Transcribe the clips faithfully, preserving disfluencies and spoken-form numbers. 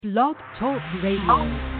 Blog Talk Radio.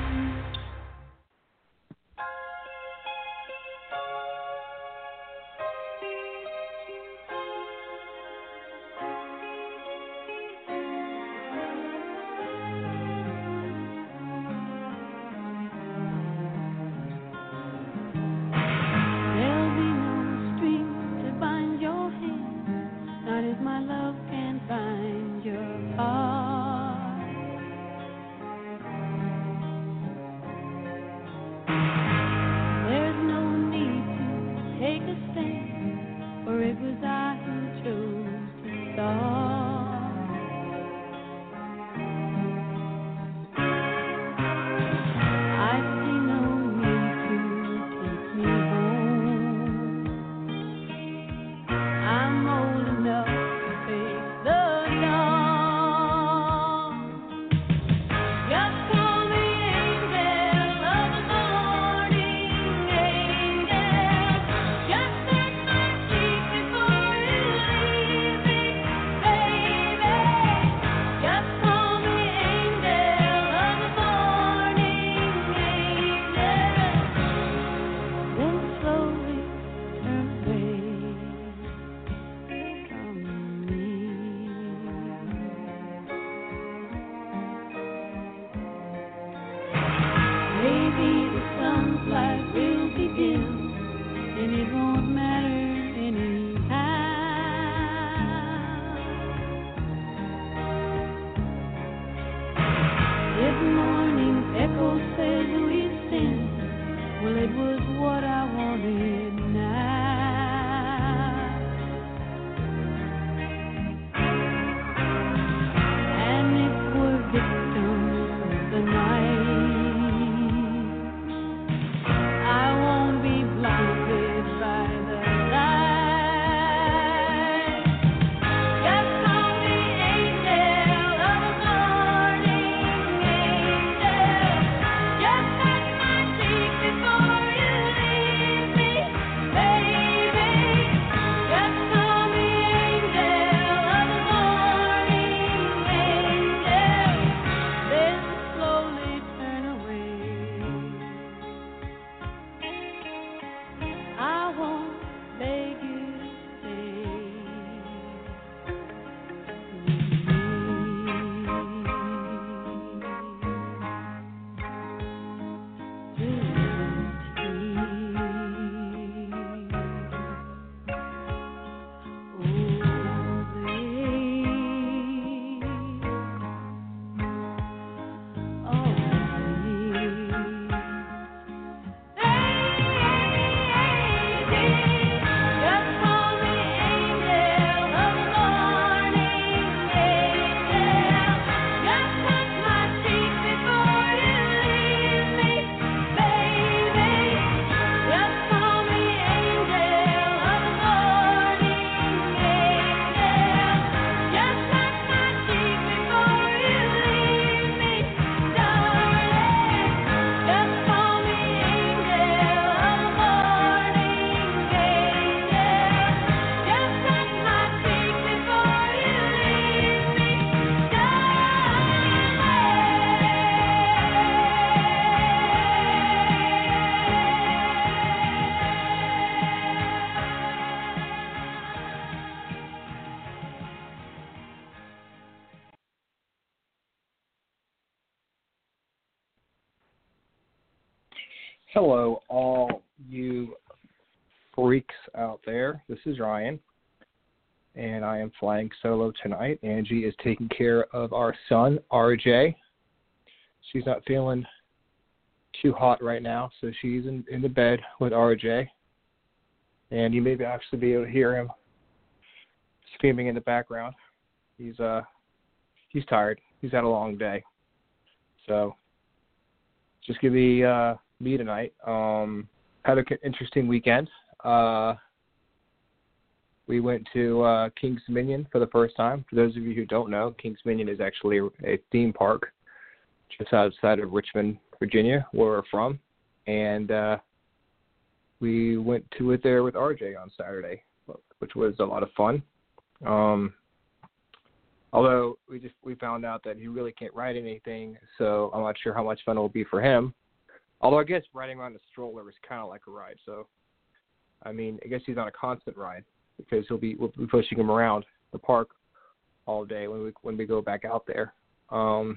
Hello, all you freaks out there. This is Ryan, and I am flying solo tonight. Angie is taking care of our son, R J. She's not feeling too hot right now, so she's in, in the bed with R J. And you may be actually be able to hear him screaming in the background. He's uh he's tired. He's had a long day. So just give me uh me tonight. Um, had an interesting weekend. Uh, we went to uh, Kings Dominion for the first time. For those of you who don't know, Kings Dominion is actually a theme park just outside of Richmond, Virginia, where we're from. And uh, we went to it there with R J on Saturday, which was a lot of fun. Um, Although we just we found out that he really can't ride anything, so I'm not sure how much fun it will be for him. Although I guess riding around a stroller is kind of like a ride. So, I mean, I guess he's on a constant ride because he'll be we'll be pushing him around the park all day when we when we go back out there. Um,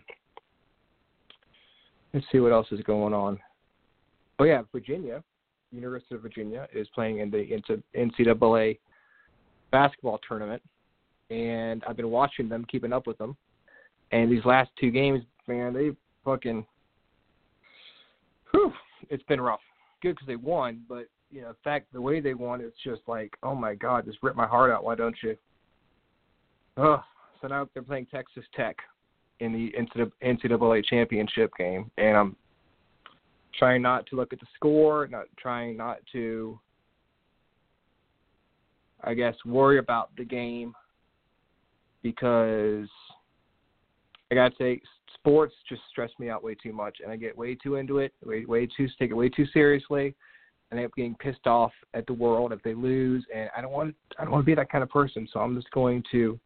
let's see what else is going on. Oh yeah, Virginia, University of Virginia is playing in the N C double A basketball tournament, and I've been watching them, keeping up with them. And these last two games, man, they fucking, whew, it's been rough. Good because they won, but you know, in fact, the way they won, it's just like, oh my God, just rip my heart out. Why don't you? Oh, so now they're playing Texas Tech in the N C double A championship game, and I'm trying not to look at the score, not trying not to, I guess, worry about the game, because I gotta say, sports just stress me out way too much, and I get way too into it, way way too take it way too seriously, and I end up getting pissed off at the world if they lose, and I don't want I don't want to be that kind of person. So I'm just going to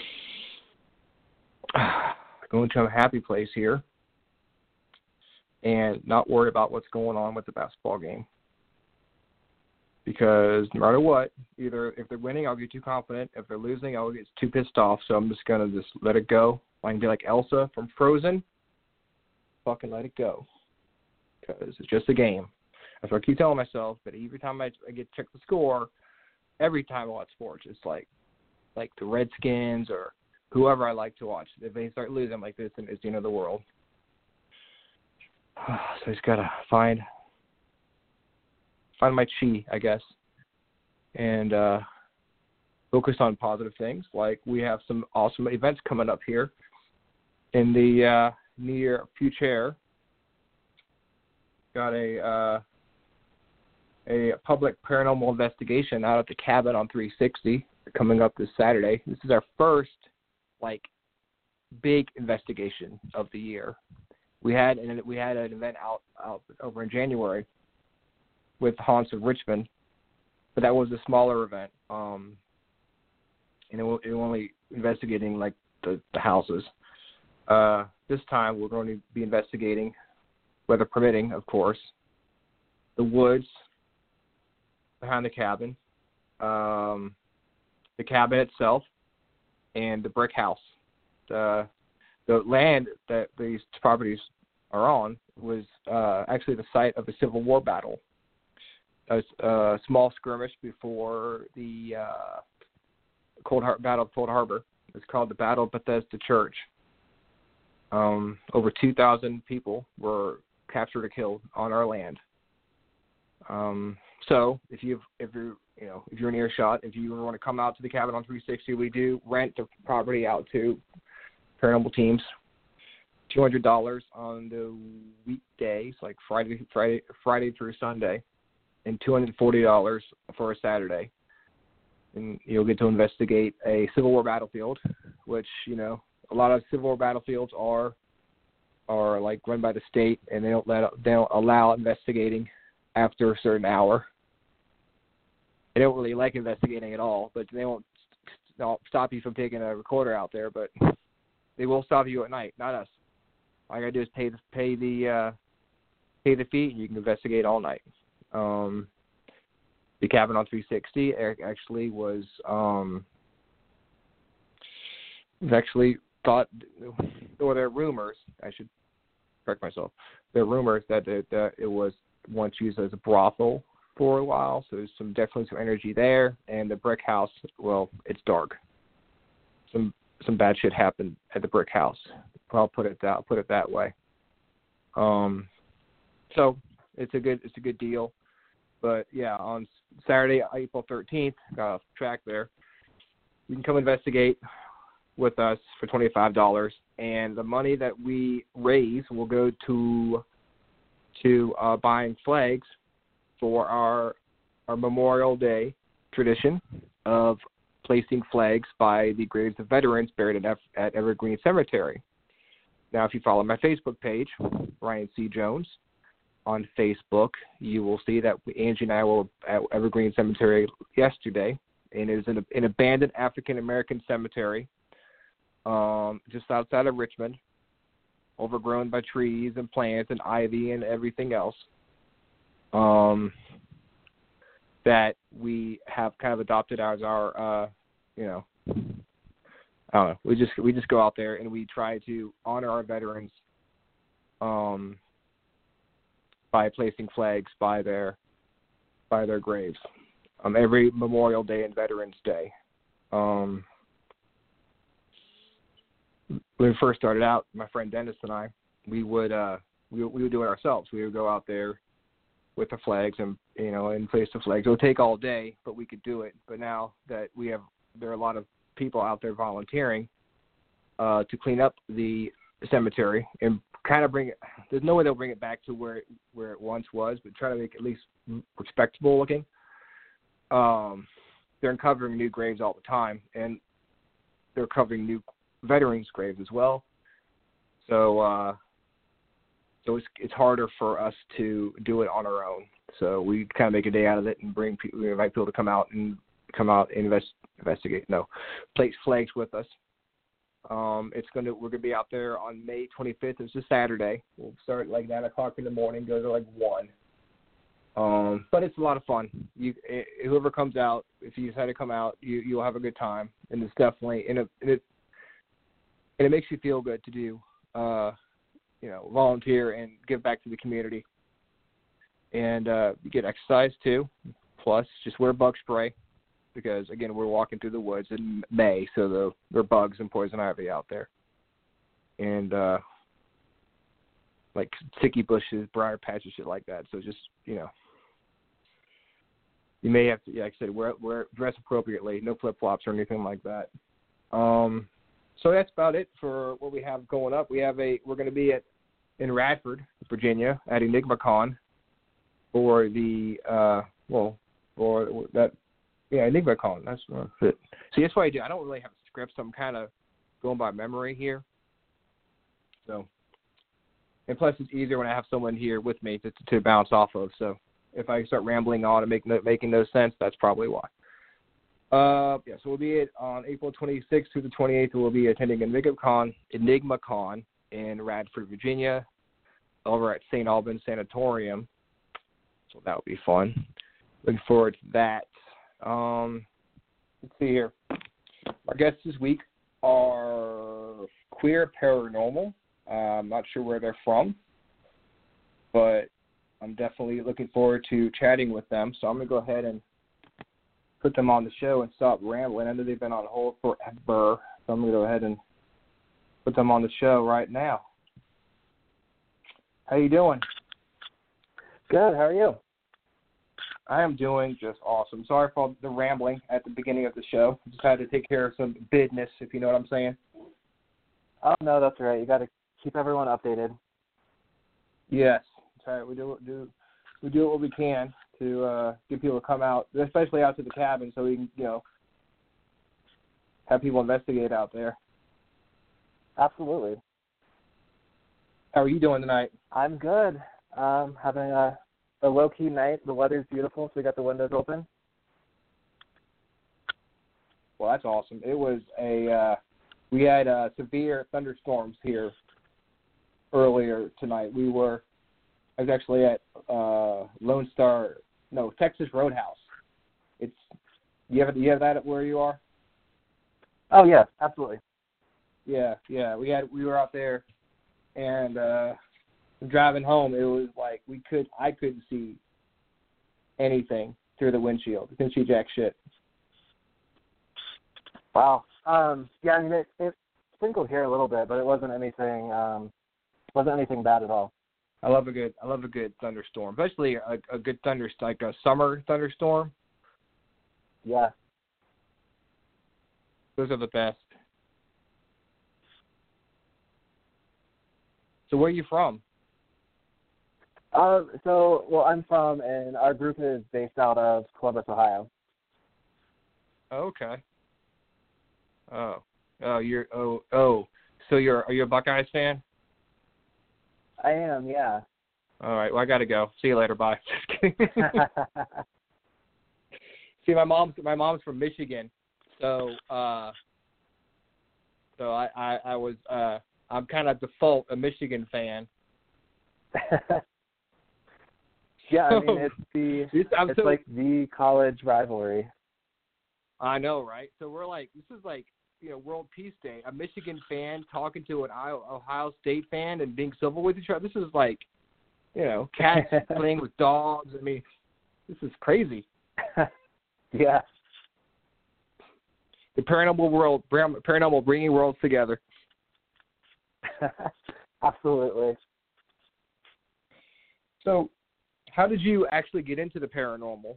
go into a happy place here and not worry about what's going on with the basketball game. Because no matter what, either if they're winning, I'll get too confident. If they're losing, I'll get too pissed off. So I'm just going to just let it go. I can be like Elsa from Frozen. Fucking let it go. Because it's just a game. That's what I keep telling myself. But every time I, I get to check the score, every time I watch sports, it's like like the Redskins or whoever I like to watch. If they start losing like this, then it's the end of the world. So I just got to find... find my chi, I guess, and uh, focus on positive things. Like we have some awesome events coming up here in the uh, near future. Got a uh, a public paranormal investigation out at the cabin on three sixty coming up this Saturday. This is our first like big investigation of the year. We had and we had an event out, out over in January with Haunts of Richmond, but that was a smaller event, um, and it was, it was only investigating like the, the houses. Uh, this time we're going to be investigating, weather permitting, of course, the woods behind the cabin, um, the cabin itself, and the brick house. The the land that these properties are on was uh, actually the site of a Civil War battle. A, a small skirmish before the uh, Cold Har- Battle of Cold Harbor. It's called the Battle of Bethesda Church. Um, over two thousand people were captured or killed on our land. Um, so if you if you're you know if you're in earshot, if you want to come out to the cabin on three sixty, we do rent the property out to paranormal teams. two hundred dollars on the weekdays, like Friday Friday Friday through Sunday, and two hundred forty dollars for a Saturday. And you'll get to investigate a Civil War battlefield, which, you know, a lot of Civil War battlefields are are like run by the state, and they don't let they don't allow investigating after a certain hour. They don't really like investigating at all, but they won't stop you from taking a recorder out there, but they will stop you at night, not us. All you gotta do is pay the pay the uh, pay the fee, and you can investigate all night. Um, the cabin on three sixty actually was um, was actually thought, or there are rumors. I should correct myself. There are rumors that it, that it was once used as a brothel for a while, so there's some definitely some energy there. And the brick house, well, it's dark. Some some bad shit happened at the brick house. I'll put it that I'll put it that way. Um, so it's a good it's a good deal. But yeah, on Saturday, April thirteenth, got off track there. You can come investigate with us for twenty-five dollars, and the money that we raise will go to to uh, buying flags for our our Memorial Day tradition of placing flags by the graves of veterans buried at, F- at Evergreen Cemetery. Now, if you follow my Facebook page, Ryan C. Jones, on Facebook, you will see that Angie and I were at Evergreen Cemetery yesterday, and it is an, an abandoned African-American cemetery um, just outside of Richmond, overgrown by trees and plants and ivy and everything else. Um, that we have kind of adopted as our, uh, you know, I don't know. We just we just go out there and we try to honor our veterans, um, by placing flags by their by their graves, um, every Memorial Day and Veterans Day. Um, when we first started out, my friend Dennis and I, we would uh, we we would do it ourselves. We would go out there with the flags and you know and place the flags. It would take all day, but we could do it. But now that we have, there are a lot of people out there volunteering uh, to clean up the cemetery and kind of bring it. There's no way they'll bring it back to where it, where it once was, but try to make it at least respectable looking. Um, they're uncovering new graves all the time, and they're covering new veterans' graves as well. So, uh, so it's it's harder for us to do it on our own. So we kind of make a day out of it and bring people, we invite people to come out and come out and invest, investigate. No, place flags with us. Um, it's gonna we're gonna be out there on May twenty-fifth. It's a Saturday. We'll start at like nine o'clock in the morning, go to like one. Um, but it's a lot of fun. You it, whoever comes out, if you decide to come out, you you'll have a good time, and it's definitely and it and it, and it makes you feel good to do. Uh, you know, volunteer and give back to the community, and uh, you get exercise too. Plus, just wear bug spray. Because, again, we're walking through the woods in May, so the, there are bugs and poison ivy out there. And, uh, like, sticky bushes, briar patches, shit like that. So just, you know, you may have to, yeah, like I said, wear, wear, dress appropriately, no flip-flops or anything like that. Um, so that's about it for what we have going up. We have a, we're going to be at, in Radford, Virginia, at EnigmaCon for the, uh, well, for that, Yeah, EnigmaCon. That's uh, it. See, that's what I do. I don't really have a script, so I'm kind of going by memory here. So, and plus, it's easier when I have someone here with me to, to bounce off of. So, if I start rambling on and make no, making no sense, that's probably why. Uh, yeah. So we'll be at on April twenty-sixth through the twenty-eighth. We'll be attending EnigmaCon, EnigmaCon in Radford, Virginia, over at Saint Albans Sanatorium. So that would be fun. Looking forward to that. Um, let's see here. Our guests this week are Queer Paranormal. Uh, I'm not sure where they're from, but I'm definitely looking forward to chatting with them. So I'm going to go ahead and put them on the show and stop rambling. I know they've been on hold forever, so I'm going to go ahead and put them on the show right now. How you doing? Good. How are you? I am doing just awesome. Sorry for the rambling at the beginning of the show. Just had to take care of some business, if you know what I'm saying. Oh, no, that's all right. You got to keep everyone updated. Yes. That's right. We do do we do what we can to uh, get people to come out, especially out to the cabin, so we can, you know, have people investigate out there. Absolutely. How are you doing tonight? I'm good. Um, having a A low-key night. The weather's beautiful, so we got the windows open. Well, that's awesome. It was a uh, we had uh, severe thunderstorms here earlier tonight. We were I was actually at uh, Lone Star, no Texas Roadhouse. It's you have you have that at where you are? Oh yeah, absolutely. Yeah, yeah. We had we were out there, and. Uh, Driving home, it was like we could I couldn't see anything through the windshield. I couldn't see jack shit. Wow. Um, yeah, I mean it, it sprinkled here a little bit, but it wasn't anything um, wasn't anything bad at all. I love a good I love a good thunderstorm, especially a, a good thunder like a summer thunderstorm. Yeah. Those are the best. So where are you from? Uh, so, well, I'm from, and our group is based out of Columbus, Ohio. Okay. Oh, oh, you're oh oh. So you're are you a Buckeyes fan? I am, yeah. All right. Well, I gotta go. See you later. Bye. Just kidding. See, my mom's my mom's from Michigan, so uh, so I, I, I was uh, I'm kind of default a Michigan fan. Yeah, I mean it's the This- I'm it's so- like the college rivalry. I know, right? So we're like, this is like, you know, World Peace Day. A Michigan fan talking to an Ohio State fan and being civil with each other. This is like, you know, cats playing with dogs. I mean, this is crazy. Yeah. The paranormal world, paranormal bringing worlds together. Absolutely. So, how did you actually get into the paranormal?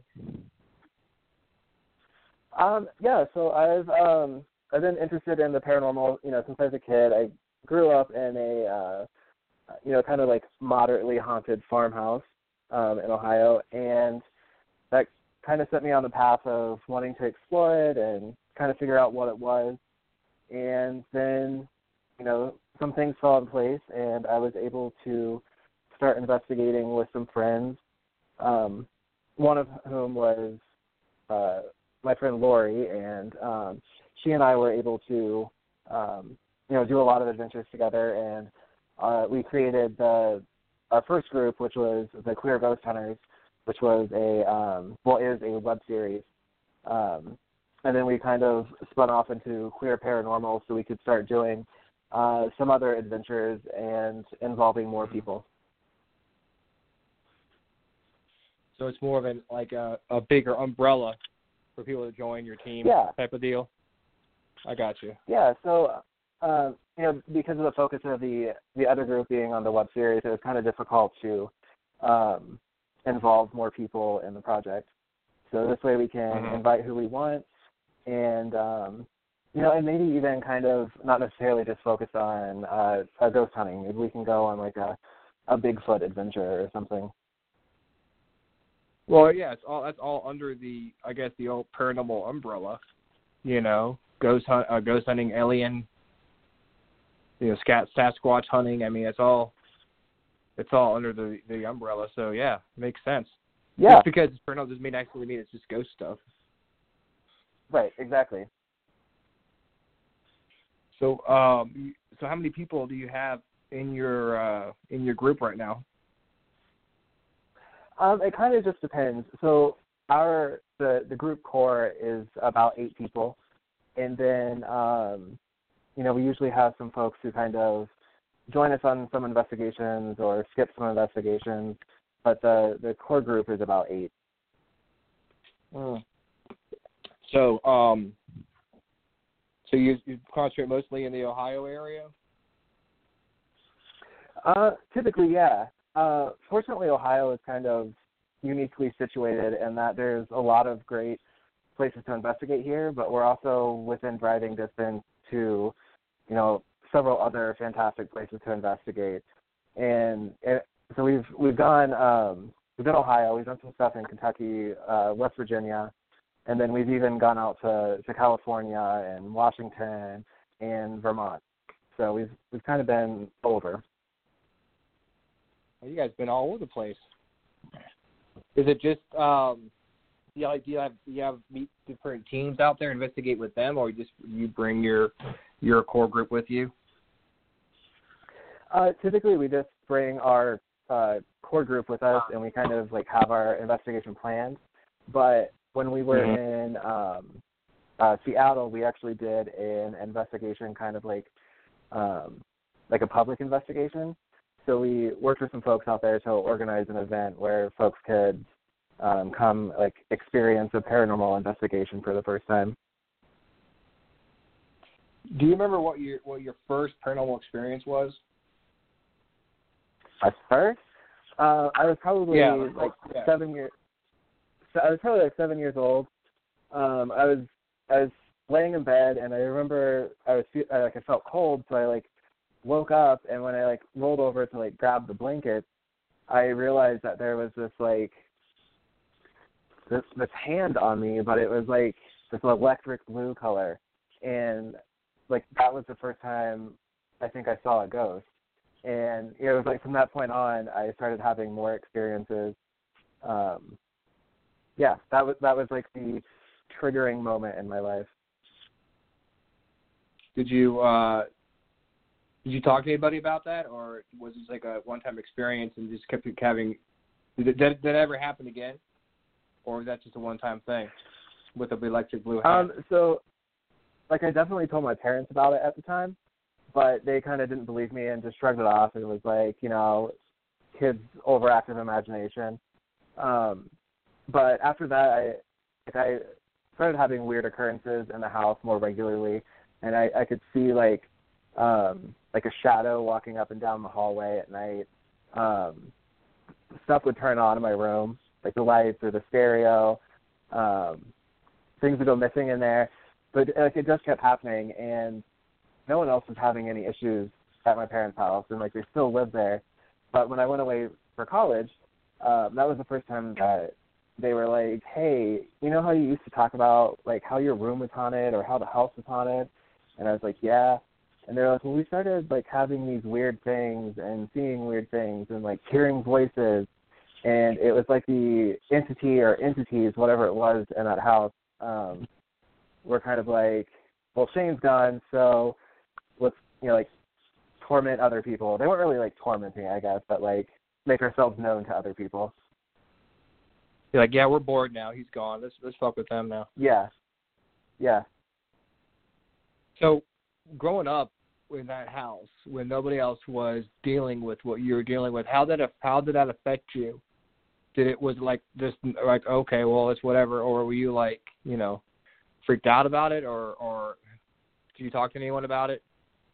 Um, yeah, so I've um, I've been interested in the paranormal, you know, since I was a kid. I grew up in a, uh, you know, kind of like moderately haunted farmhouse um, in Ohio, and that kind of set me on the path of wanting to explore it and kind of figure out what it was. And then, you know, some things fell in place, and I was able to start investigating with some friends, um, one of whom was uh, my friend Lori, and um, she and I were able to, um, you know, do a lot of adventures together, and uh, we created the our first group, which was the Queer Ghost Hunters, which was a, um, well, is a web series. Um, and then we kind of spun off into Queer Paranormal so we could start doing uh, some other adventures and involving more people. So it's more of an like a, a bigger umbrella for people to join your team, Yeah. type of deal. I got you. Yeah, so, uh, you know, because of the focus of the, the other group being on the web series, it was kind of difficult to um, involve more people in the project. So this way we can Mm-hmm. invite who we want and, um, you know, and maybe even kind of not necessarily just focus on uh, uh, ghost hunting. Maybe we can go on like a, a Bigfoot adventure or something. Well, yeah, it's all that's all under the, I guess, the old paranormal umbrella. You know, ghost hunt, uh, ghost hunting, alien, you know, scat, Sasquatch hunting. I mean, it's all it's all under the the umbrella. So yeah, makes sense. Yeah, Just because it's paranormal doesn't mean actually mean it's just ghost stuff. right, exactly. So, um, so how many people do you have in your uh, in your group right now? Um, it kind of just depends. So our the the group core is about eight people, and then um, you know we usually have some folks who kind of join us on some investigations or skip some investigations, but the the core group is about eight. Mm. So, um, so you you concentrate mostly in the Ohio area? Uh, typically, yeah. Uh, fortunately, Ohio is kind of uniquely situated in that there's a lot of great places to investigate here, but we're also within driving distance to, you know, several other fantastic places to investigate. And it, so we've we've gone um, we've done Ohio, we've done some stuff in Kentucky, uh, West Virginia, and then we've even gone out to, to California and Washington and Vermont. So we've we've kind of been over. Well, you guys been all over the place. Is it just um, the idea have you have meet different teams out there, investigate with them, or you just you bring your your core group with you? Uh, typically, we just bring our uh, core group with us, and we kind of like have our investigation plans. But when we were Mm-hmm. in um, uh, Seattle, we actually did an investigation, kind of like um, like a public investigation. So we worked with some folks out there to organize an event where folks could um, come like experience a paranormal investigation for the first time. Do you remember what your what your first paranormal experience was? At first, uh, I was probably Yeah, like yeah. seven years. So I was probably like seven years old. Um, I was I was laying in bed, and I remember I was fe- I, like I felt cold, so I like woke up, and when I like rolled over to like grab the blanket, I realized that there was this like this this hand on me, but it was like this electric blue color, and like that was the first time I think I saw a ghost. And it was like from that point on, I started having more experiences. Um, yeah, that was that was like the triggering moment in my life. Did you uh, did you talk to anybody about that, or was this like a one-time experience and just kept having? Did it, did it, did it ever happen again, or was that just a one-time thing with the electric blue hat? Um, so, like, I definitely told my parents about it at the time, but they kind of didn't believe me and just shrugged it off. It was like, you know, kids' overactive imagination. Um, but after that, I, like, I started having weird occurrences in the house more regularly, and I, I could see like um, like a shadow walking up and down the hallway at night. Um, stuff would turn on in my room, like the lights or the stereo. Um, things would go missing in there, but like it just kept happening, and no one else was having any issues at my parents' house, and like they still lived there. But when I went away for college, um, that was the first time that they were like, hey, you know how you used to talk about, like, how your room was haunted or how the house was haunted? And I was like, yeah. And they're like, well, we started, like, having these weird things and seeing weird things and, like, hearing voices. And it was like the entity or entities, whatever it was in that house, um, were kind of like, well, Shane's gone, so let's, you know, like, torment other people. They weren't really, like, tormenting, I guess, but, like, make ourselves known to other people. You're like, yeah, we're bored now. He's gone. Let's let's fuck with them now. Yeah. Yeah. So, growing up in that house when nobody else was dealing with what you were dealing with, how did it, how did that affect you? Did it was like just like okay, well it's whatever, or were you like you know freaked out about it, or or did you talk to anyone about it?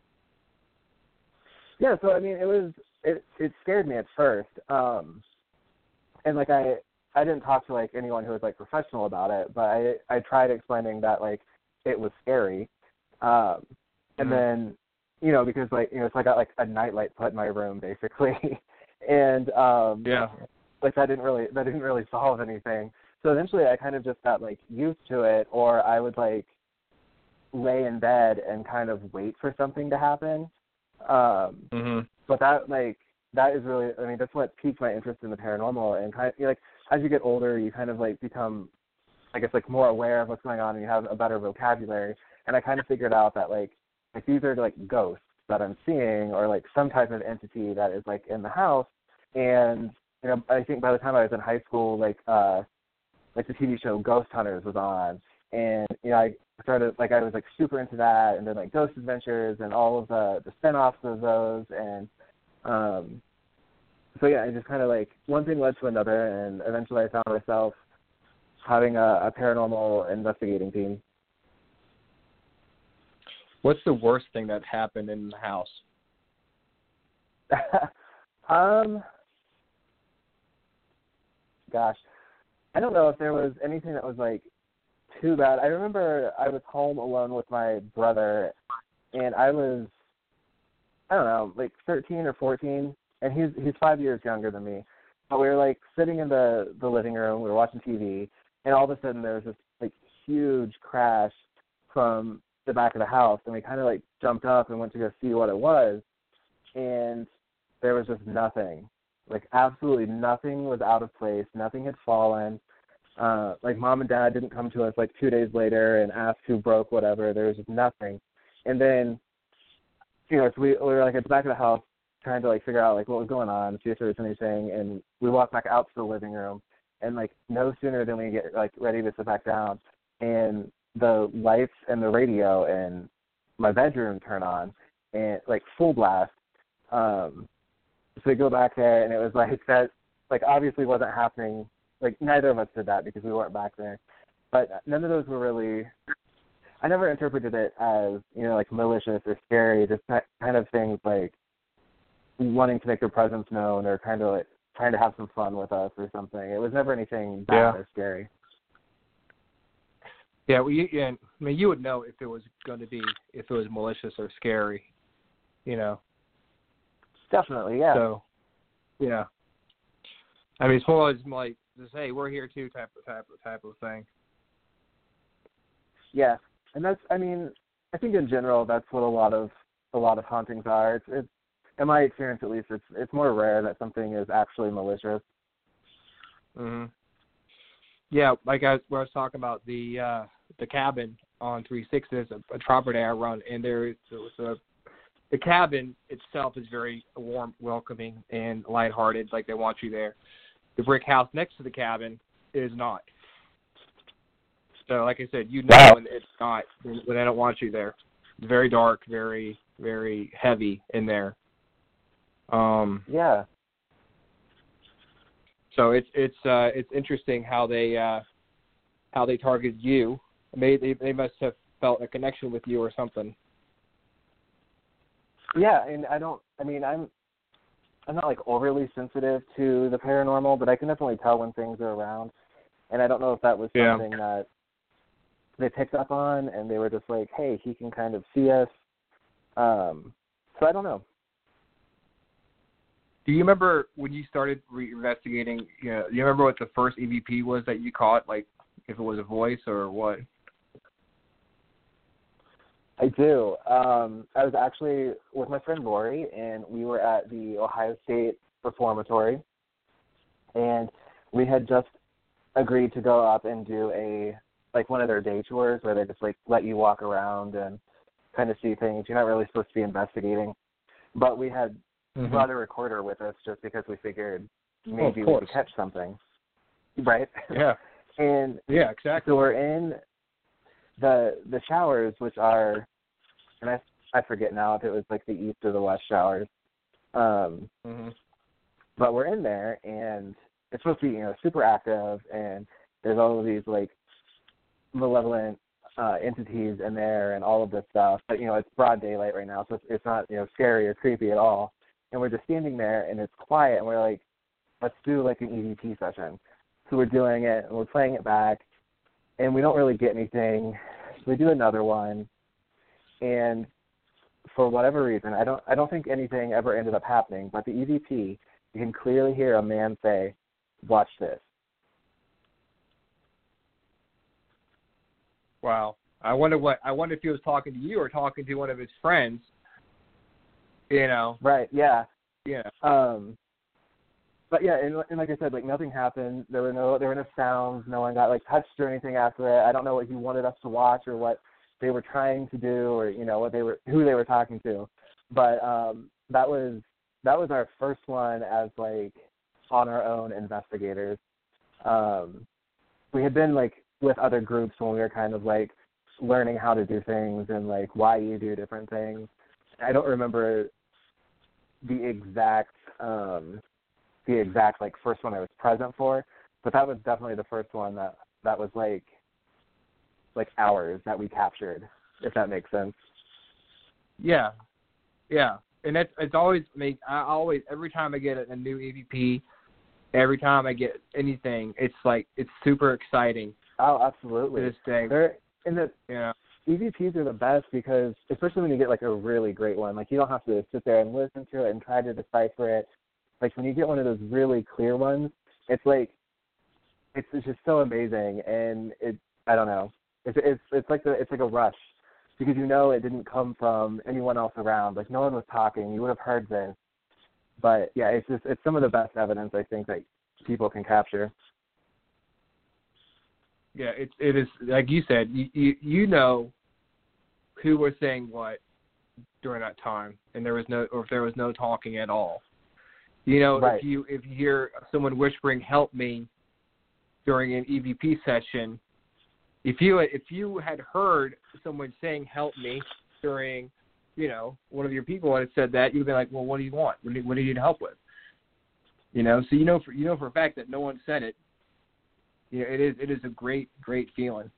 Yeah. So I mean, it was it it scared me at first, um, and like I. I didn't talk to, like, anyone who was, like, professional about it, but I I tried explaining that, like, it was scary. Um, and mm-hmm. then, you know, because, like, you know, so I got, like, a nightlight put in my room, basically. and, um, yeah, like, that didn't really, that didn't really solve anything. So eventually I kind of just got, like, used to it, or I would, like, lay in bed and kind of wait for something to happen. Um, mm-hmm. But that, like, that is really, I mean, that's what piqued my interest in the paranormal, and kind of, you know, like, as you get older, you kind of, like, become, I guess, like, more aware of what's going on, and you have a better vocabulary. And I kind of figured out that, like, like these are, like, ghosts that I'm seeing, or, like, some type of entity that is, like, in the house. And, you know, I think by the time I was in high school, like, uh, like, the T V show Ghost Hunters was on. And, you know, I started, like, I was, like, super into that, and then, like, Ghost Adventures and all of the, the spin-offs of those, and, um, so yeah, I just kind of like one thing led to another, and eventually I found myself having a, a paranormal investigating team. What's the worst thing that happened in the house? um, gosh, I don't know if there was anything that was like too bad. I remember I was home alone with my brother, and I was, I don't know, like thirteen or fourteen. And he's he's five years younger than me. But we were, like, sitting in the, the living room. We were watching T V. And all of a sudden there was this, like, huge crash from the back of the house. And we kind of, like, jumped up and went to go see what it was. And there was just nothing. Like, absolutely nothing was out of place. Nothing had fallen. Uh, like, Mom and Dad didn't come to us, like, two days later and ask who broke whatever. There was just nothing. And then, you know, so we, we were, like, at the back of the house, trying to, like, figure out, like, what was going on, see if there was anything, and we walked back out to the living room, and, like, no sooner than we get, like, ready to sit back down, and the lights and the radio in my bedroom turn on, and, like, full blast. Um, so we go back there, and it was, like, that, like, obviously wasn't happening. Like, neither of us did that because we weren't back there. But none of those were really, I never interpreted it as, you know, like, malicious or scary, just kind of things like, wanting to make their presence known, or kind of like trying to have some fun with us or something. It was never anything bad yeah. or scary. Yeah, well, you, yeah, I mean, you would know if it was going to be, if it was malicious or scary, you know. Definitely, yeah. So, yeah. I mean, it's more like just hey, we're here too, type of type of type of thing. Yeah, and that's, I mean, I think in general that's what a lot of a lot of hauntings are. It's, it's in my experience, at least, it's it's more rare that something is actually malicious. Mhm. Yeah, like I was, where I was talking about the uh, the cabin on three sixty. There's a, a property I run, and there is a, the cabin itself is very warm, welcoming, and lighthearted, like they want you there. The brick house next to the cabin is not. So, like I said, you know Wow. when it's not, when they don't want you there. It's very dark, very, very heavy in there. Um, Yeah. So it's it's uh, it's interesting how they uh, how they target you. They, they they must have felt a connection with you or something. Yeah, and I don't. I mean, I'm I'm not like overly sensitive to the paranormal, but I can definitely tell when things are around. And I don't know if that was Yeah. something that they picked up on, and they were just like, "Hey, he can kind of see us." Um, so I don't know. Do you remember when you started re- investigating? You know, do you remember what the first E V P was that you caught? Like, if it was a voice or what? I do. Um, I was actually with my friend Lori, and we were at the Ohio State Reformatory, and we had just agreed to go up and do a like one of their day tours where they just like let you walk around and kind of see things. You're not really supposed to be investigating, but we had Mm-hmm. brought a recorder with us just because we figured maybe oh, we could catch something, right? Yeah. And Yeah, exactly. so we're in the the showers, which are, and I I forget now if it was like the east or the west showers, um, Mm-hmm. but we're in there and it's supposed to be, you know, super active, and there's all of these like malevolent uh, entities in there and all of this stuff. But you know, it's broad daylight right now, so it's, it's not, you know, scary or creepy at all. And we're just standing there, and it's quiet, and we're like, let's do like an E V P session. So we're doing it, and we're playing it back, and we don't really get anything. So we do another one, and for whatever reason, I don't I don't think anything ever ended up happening, but the E V P, you can clearly hear a man say, "Watch this." Wow. I wonder what I wonder if he was talking to you or talking to one of his friends. You know. Right, yeah. Yeah. Um, but yeah, and, and like I said, like nothing happened. There were no there were no sounds. No one got like touched or anything after it. I don't know what he wanted us to watch or what they were trying to do or you know what they were who they were talking to. But um, that was that was our first one as like on our own investigators. Um, we had been like with other groups when we were kind of like learning how to do things and like why you do different things. I don't remember the exact um, the exact like first one I was present for, but that was definitely the first one that that was like like ours that we captured, if that makes sense. Yeah, yeah, and that's it's always make I always every time I get a, a new E V P, every time I get anything, it's like it's super exciting. Oh, absolutely. To this day, They're in the yeah. E V Ps are the best because, especially when you get like a really great one, like you don't have to sit there and listen to it and try to decipher it. Like when you get one of those really clear ones, it's like it's, it's just so amazing, and it I don't know, it's it's it's like the it's like a rush because you know it didn't come from anyone else around. Like no one was talking, you would have heard this. But yeah, it's just it's some of the best evidence I think that people can capture. Yeah, it's it is like you said. You, you you know who was saying what during that time, and there was no or if there was no talking at all. You know, Right. if you if you hear someone whispering "Help me" during an E V P session, if you if you had heard someone saying "Help me" during, you know, one of your people had said that, you'd be like, well, what do you want? What do you, what do you need help with? You know, so you know for you know for a fact that no one said it. You know, it is it is a great great feeling.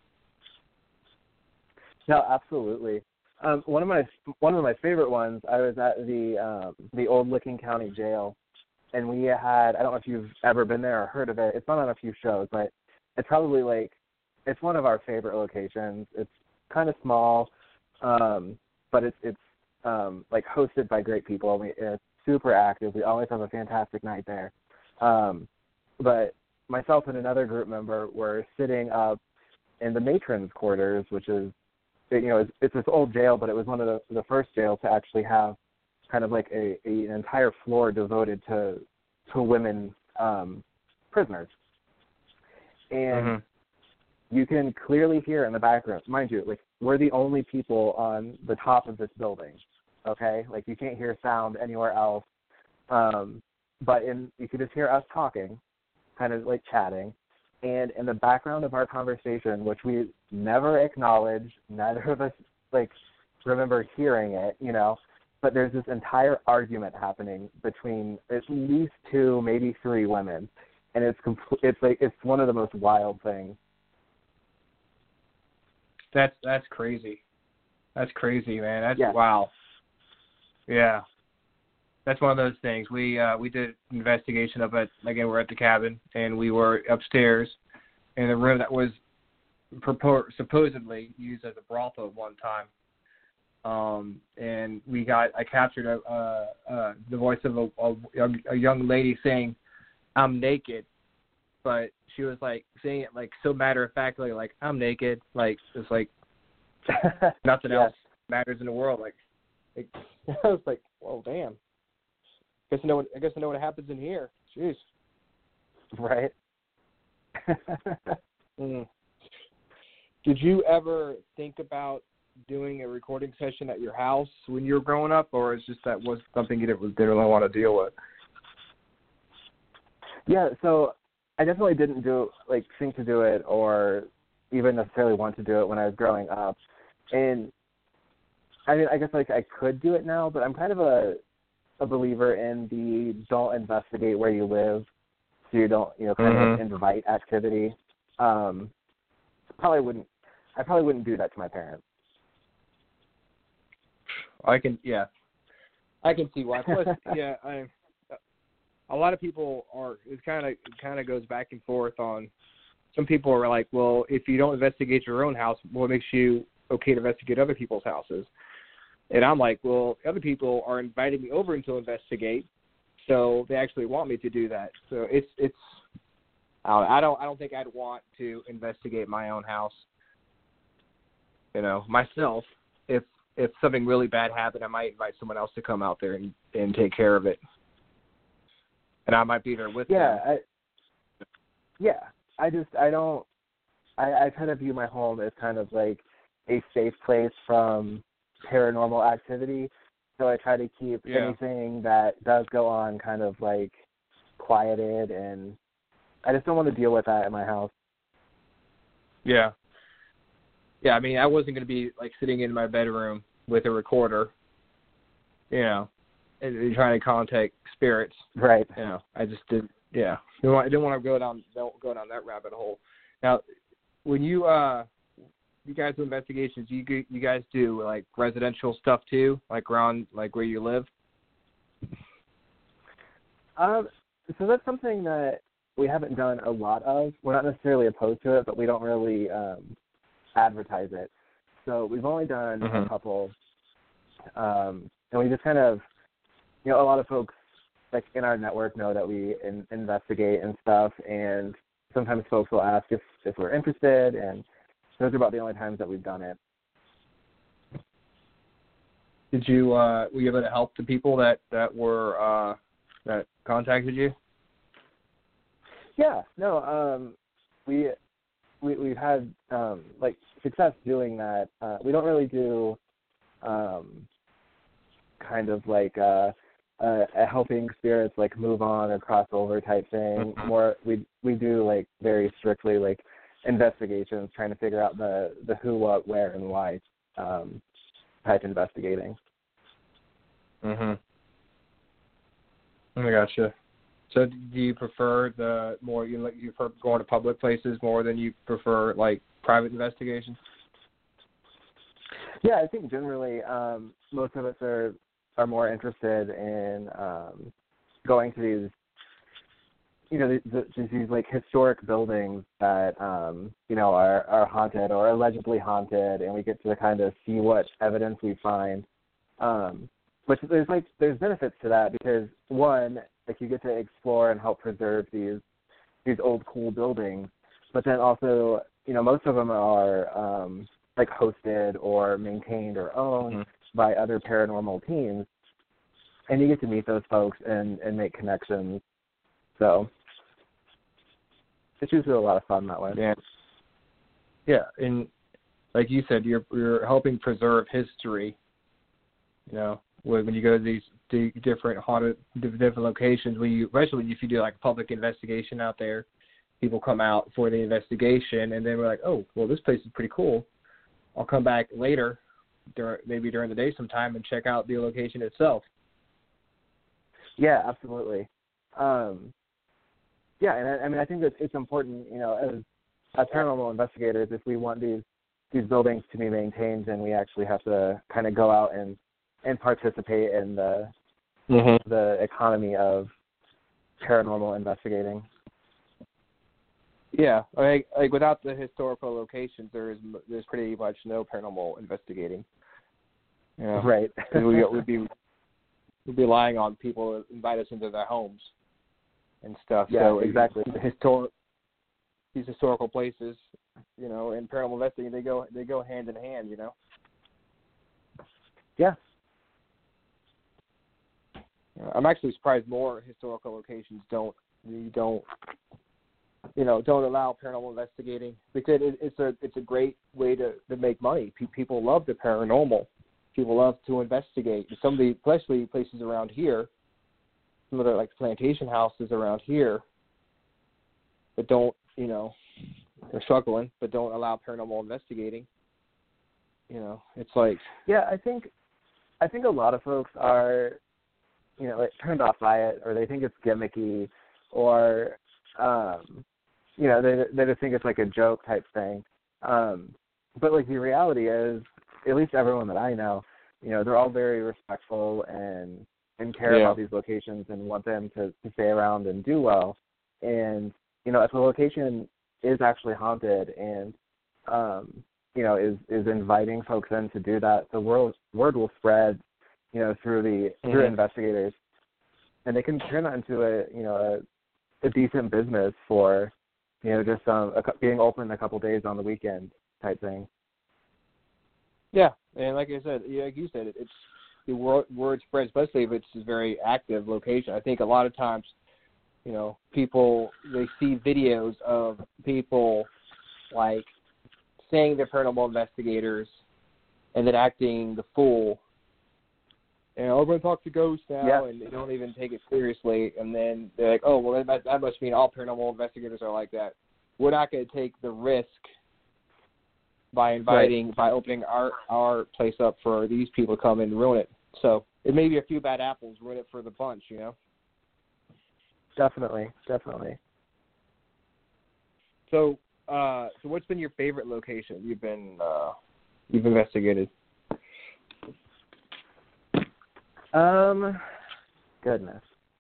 No, absolutely. Um, one of my one of my favorite ones. I was at the um, the old Licking County Jail, and we had I don't know if you've ever been there or heard of it. It's been on a few shows, but it's probably like it's one of our favorite locations. It's kind of small, um, but it's it's um, like hosted by great people. We, it's super active. We always have a fantastic night there. Um, but myself and another group member were sitting up in the matron's quarters, which is, you know, it's, it's this old jail, but it was one of the, the first jails to actually have kind of like a, a an entire floor devoted to to women um, prisoners. And Mm-hmm. you can clearly hear in the background. Mind you, like we're the only people on the top of this building. Okay, like you can't hear sound anywhere else. Um, but in you can just hear us talking, kind of like chatting, and in the background of our conversation, which we never acknowledged, neither of us like remember hearing it, you know. But there's this entire argument happening between at least two, maybe three women, and it's compl- it's like it's one of the most wild things. That's that's crazy. That's crazy, man. That's yeah. wow. Yeah, that's one of those things. We uh, we did an investigation up at again we're at the cabin and we were upstairs in a room that was purport, supposedly used as a brothel at one time. Um, and we got I captured a, uh, uh, the voice of a, a, a young lady saying, "I'm naked," but she was like saying it like so matter of factly, like I'm naked, like it's like nothing yeah. else matters in the world, like. Like, I was like, well, damn. Guess I know what, I guess I know what happens in here. Jeez. Right. mm. Did you ever think about doing a recording session at your house when you were growing up, or is just that was something you didn't, didn't really want to deal with? Yeah, so I definitely didn't do like think to do it or even necessarily want to do it when I was growing up. And I mean, I guess like I could do it now, but I'm kind of a a believer in the don't investigate where you live, so you don't you know kind mm-hmm. of invite activity. Um, probably wouldn't. I probably wouldn't do that to my parents. I can, yeah, I can see why. Plus, yeah, I, a lot of people are. It kind of it kind of goes back and forth on. Some people are like, well, if you don't investigate your own house, what makes you okay to investigate other people's houses? And I'm like, well, other people are inviting me over to investigate, so they actually want me to do that. So it's it's. I don't I don't think I'd want to investigate my own house. You know, myself. If if something really bad happened, I might invite someone else to come out there and, and take care of it. And I might be there with yeah, them. I, yeah. I just I don't. I, I kind of view my home as kind of like a safe place from paranormal activity, so I try to keep yeah. anything that does go on kind of like quieted, and I just don't want to deal with that in my house. Yeah. Yeah, I mean, I wasn't going to be like sitting in my bedroom with a recorder, you know, and, and trying to contact spirits. Right. You know, I just didn't, yeah. I didn't want to go down, go down that rabbit hole. Now, when you, uh, you guys do investigations, you you guys do like residential stuff too, like around like where you live? Um, so that's something that we haven't done a lot of. We're not necessarily opposed to it, but we don't really um, advertise it. So we've only done mm-hmm. a couple, um, and we just kind of, you know, a lot of folks like in our network know that we in, investigate and stuff, and sometimes folks will ask if, if we're interested, and those are about the only times that we've done it. Did you uh, were you able to help the people that that were uh, that contacted you? Yeah, no, um, we we we've had um, like success doing that. Uh, we don't really do um, kind of like uh, uh, a helping spirits like move on or cross over type thing. Mm-hmm. More we we do like very strictly like investigations, trying to figure out the, the who, what, where, and why um, type investigating. Mhm. I gotcha. So, do you prefer the more you like you prefer going to public places more than you prefer like private investigations? Yeah, I think generally um, most of us are are more interested in um, going to these. You know, these, these like historic buildings that um, you know are, are haunted or allegedly haunted, and we get to kind of see what evidence we find. Um, which there's like there's benefits to that because one, like you get to explore and help preserve these these old cool buildings, but then also you know most of them are um, like hosted or maintained or owned mm-hmm. by other paranormal teams, and you get to meet those folks and, and make connections. So it's usually a lot of fun that way. Yeah. Yeah, and like you said, you're you're helping preserve history. You know, when when you go to these d- different haunted, different locations, when you, especially if you do like a public investigation out there, people come out for the investigation, and then we're like, oh, well, this place is pretty cool. I'll come back later, dur- maybe during the day sometime, and check out the location itself. Yeah, absolutely. Um, yeah, and I, I mean, I think that it's important, you know, as as paranormal investigators, if we want these these buildings to be maintained, then we actually have to kind of go out and, and participate in the Mm-hmm. the economy of paranormal investigating. Yeah, like like without the historical locations, there is there's pretty much no paranormal investigating. You know? Right. we would be we'd be relying on people to invite us into their homes and stuff. Yeah, so exactly. The historic these historical places, you know, and paranormal investigating, they go they go hand in hand. You know. Yeah. I'm actually surprised more historical locations don't you don't you know don't allow paranormal investigating, because it, it's a it's a great way to, to make money. Pe- people love the paranormal. People love to investigate. Some of the, especially places around here, some of the like plantation houses around here, that don't you know they're struggling, but don't allow paranormal investigating. You know, it's like Yeah, I think I think a lot of folks are, you know, like, turned off by it, or they think it's gimmicky, or, um, you know, they they just think it's like a joke type thing. Um, but like the reality is, at least everyone that I know, you know, they're all very respectful and and care Yeah. about these locations and want them to, to stay around and do well. And you know, if a location is actually haunted and um, you know is is inviting folks in to do that, the word word will spread, you know, through the Mm-hmm. through investigators, and they can turn that into a you know a, a decent business for, you know, just um a, cou- being open a couple days on the weekend type thing. Yeah, and like I said, yeah, like you said, it, it's the word, word spreads, especially if it's a very active location. I think a lot of times, you know, people they see videos of people like saying they're paranormal investigators and then acting the fool. And oh, we're going to talk to ghosts now, Yeah. and they don't even take it seriously. And then they're like, oh, well, that, that must mean all paranormal investigators are like that. We're not going to take the risk by inviting, right. by opening our, our place up for these people to come and ruin it. So it may be a few bad apples, ruin it for the bunch, you know? Definitely, definitely. So, uh, so what's been your favorite location you've been uh, you've investigated? Um, goodness,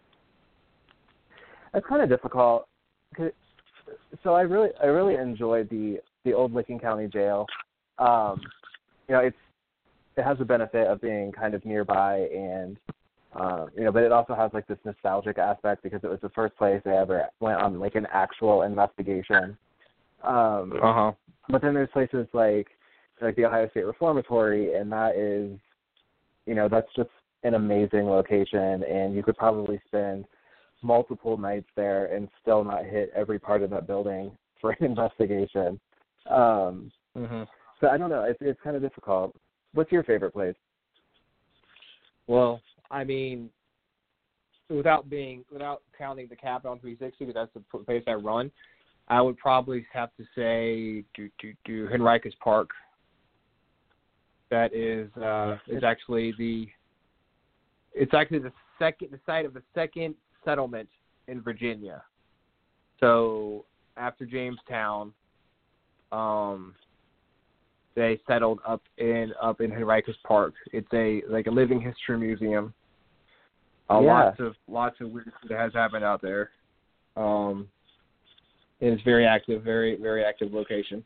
that's kind of difficult. So I really, I really enjoyed the the old Licking County Jail. Um, you know, it's it has the benefit of being kind of nearby, and um, you know, but it also has like this nostalgic aspect because it was the first place I ever went on like an actual investigation. Um, uh huh. But then there's places like like the Ohio State Reformatory, and that is, you know, that's just an amazing location, and you could probably spend multiple nights there and still not hit every part of that building for an investigation. Um, mm-hmm. So I don't know. It's it's kind of difficult. What's your favorite place? Well, I mean, without being without counting the Capitol three sixty, because that's the place I run, I would probably have to say do do do Henricus Park. That is uh, is actually the it's actually the second the site of the second settlement in Virginia. So after Jamestown, um, they settled up in up in Henricus Park. It's a like a living history museum. Uh, yeah. Lots of lots of weird stuff that has happened out there. Um, and it's very active, very very active location.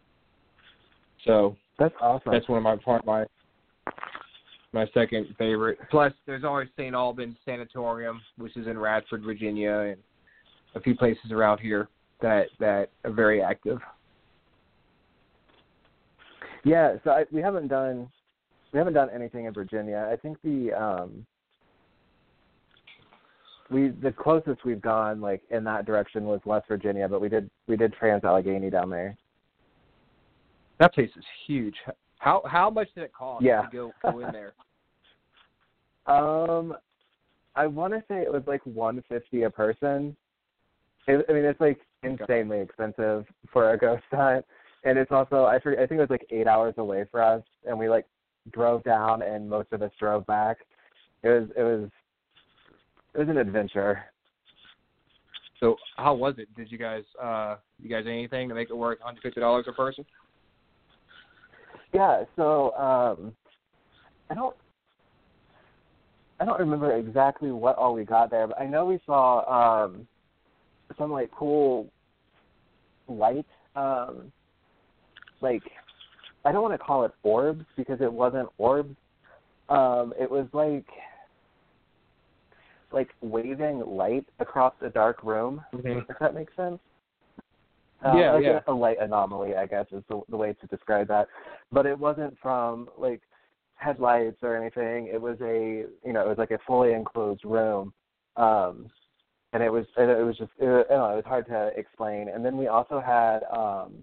So that's awesome. That's one of my part my my second favorite. Plus, there's always Saint Albans Sanatorium, which is in Radford, Virginia, and a few places around here that that are very active. Yeah, so I, we haven't done we haven't done anything in Virginia. I think the um, we the closest we've gone like in that direction was West Virginia, but we did we did Trans Allegheny down there. That place is huge. How how much did it cost Yeah. to go, go in there? Um, I want to say it was like one hundred fifty dollars a person. It, I mean, it's like insanely expensive for a ghost hunt, and it's also I forget, I think it was like eight hours away for us, and we like drove down, and most of us drove back. It was it was it was an adventure. So how was it? Did you guys uh you guys do anything to make it worth one hundred fifty dollars a person? Yeah. So um, I don't. I don't remember exactly what all we got there, but I know we saw um, some like cool light, um, like I don't want to call it orbs because it wasn't orbs. Um, it was like like waving light across a dark room. Mm-hmm. If that makes sense. Uh, Yeah, like yeah. A, a light anomaly, I guess, is the, the way to describe that. But it wasn't from like headlights or anything. It was a, you know, it was like a fully enclosed room, um, and it was, it, it was just, it, I don't know, it was hard to explain. And then we also had, um,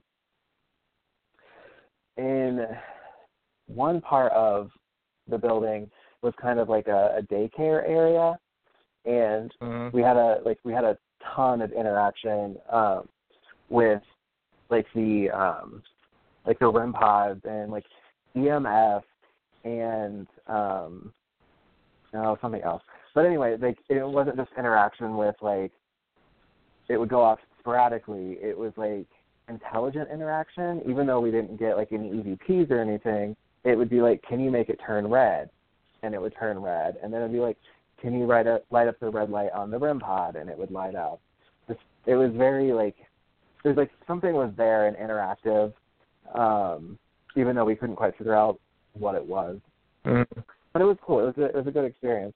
in one part of the building was kind of like a, a daycare area, and Mm-hmm. we had a like we had a ton of interaction um, with like the um, like the REM pods and like E M F. And um, no, something else. But anyway, like it wasn't just interaction with like it would go off sporadically. It was like intelligent interaction. Even though we didn't get like any E V Ps or anything, it would be like, "Can you make it turn red?" And it would turn red. And then it'd be like, "Can you light up light up the red light on the REM pod?" And it would light up. It was very like there's like something was there and interactive, um, even though we couldn't quite figure out what it was. Mm-hmm. But it was cool. It was a, it was a good experience.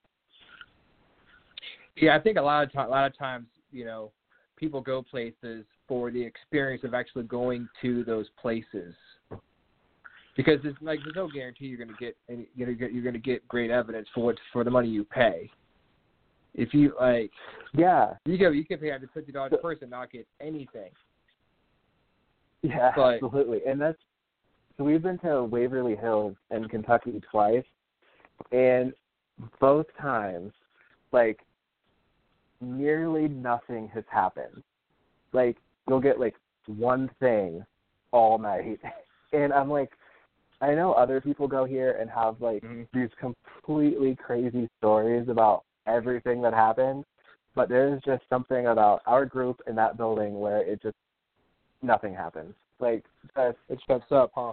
Yeah, I think a lot of time, a lot of times, you know, people go places for the experience of actually going to those places, because it's like there's no guarantee you're going to get any, you're going to get you're going to get great evidence for what for the money you pay. If you like, yeah, you go you can pay one hundred fifty dollars a person and not get anything. Yeah, but, absolutely. And that's so we've been to Waverly Hills in Kentucky twice, and both times, like, nearly nothing has happened. Like, you'll get, like, one thing all night. And I'm like, I know other people go here and have, like, mm-hmm. these completely crazy stories about everything that happened, but there's just something about our group in that building where it just, nothing happens. Like, just, it shuts up, huh?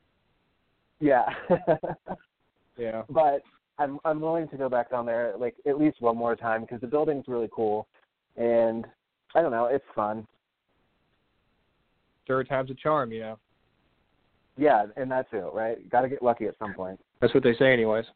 Yeah. Yeah. But I'm I'm willing to go back down there like at least one more time because the building's really cool, and I don't know, it's fun. Third time's a charm, you know. Yeah, and that too, right? Got to get lucky at some point. That's what they say, anyways.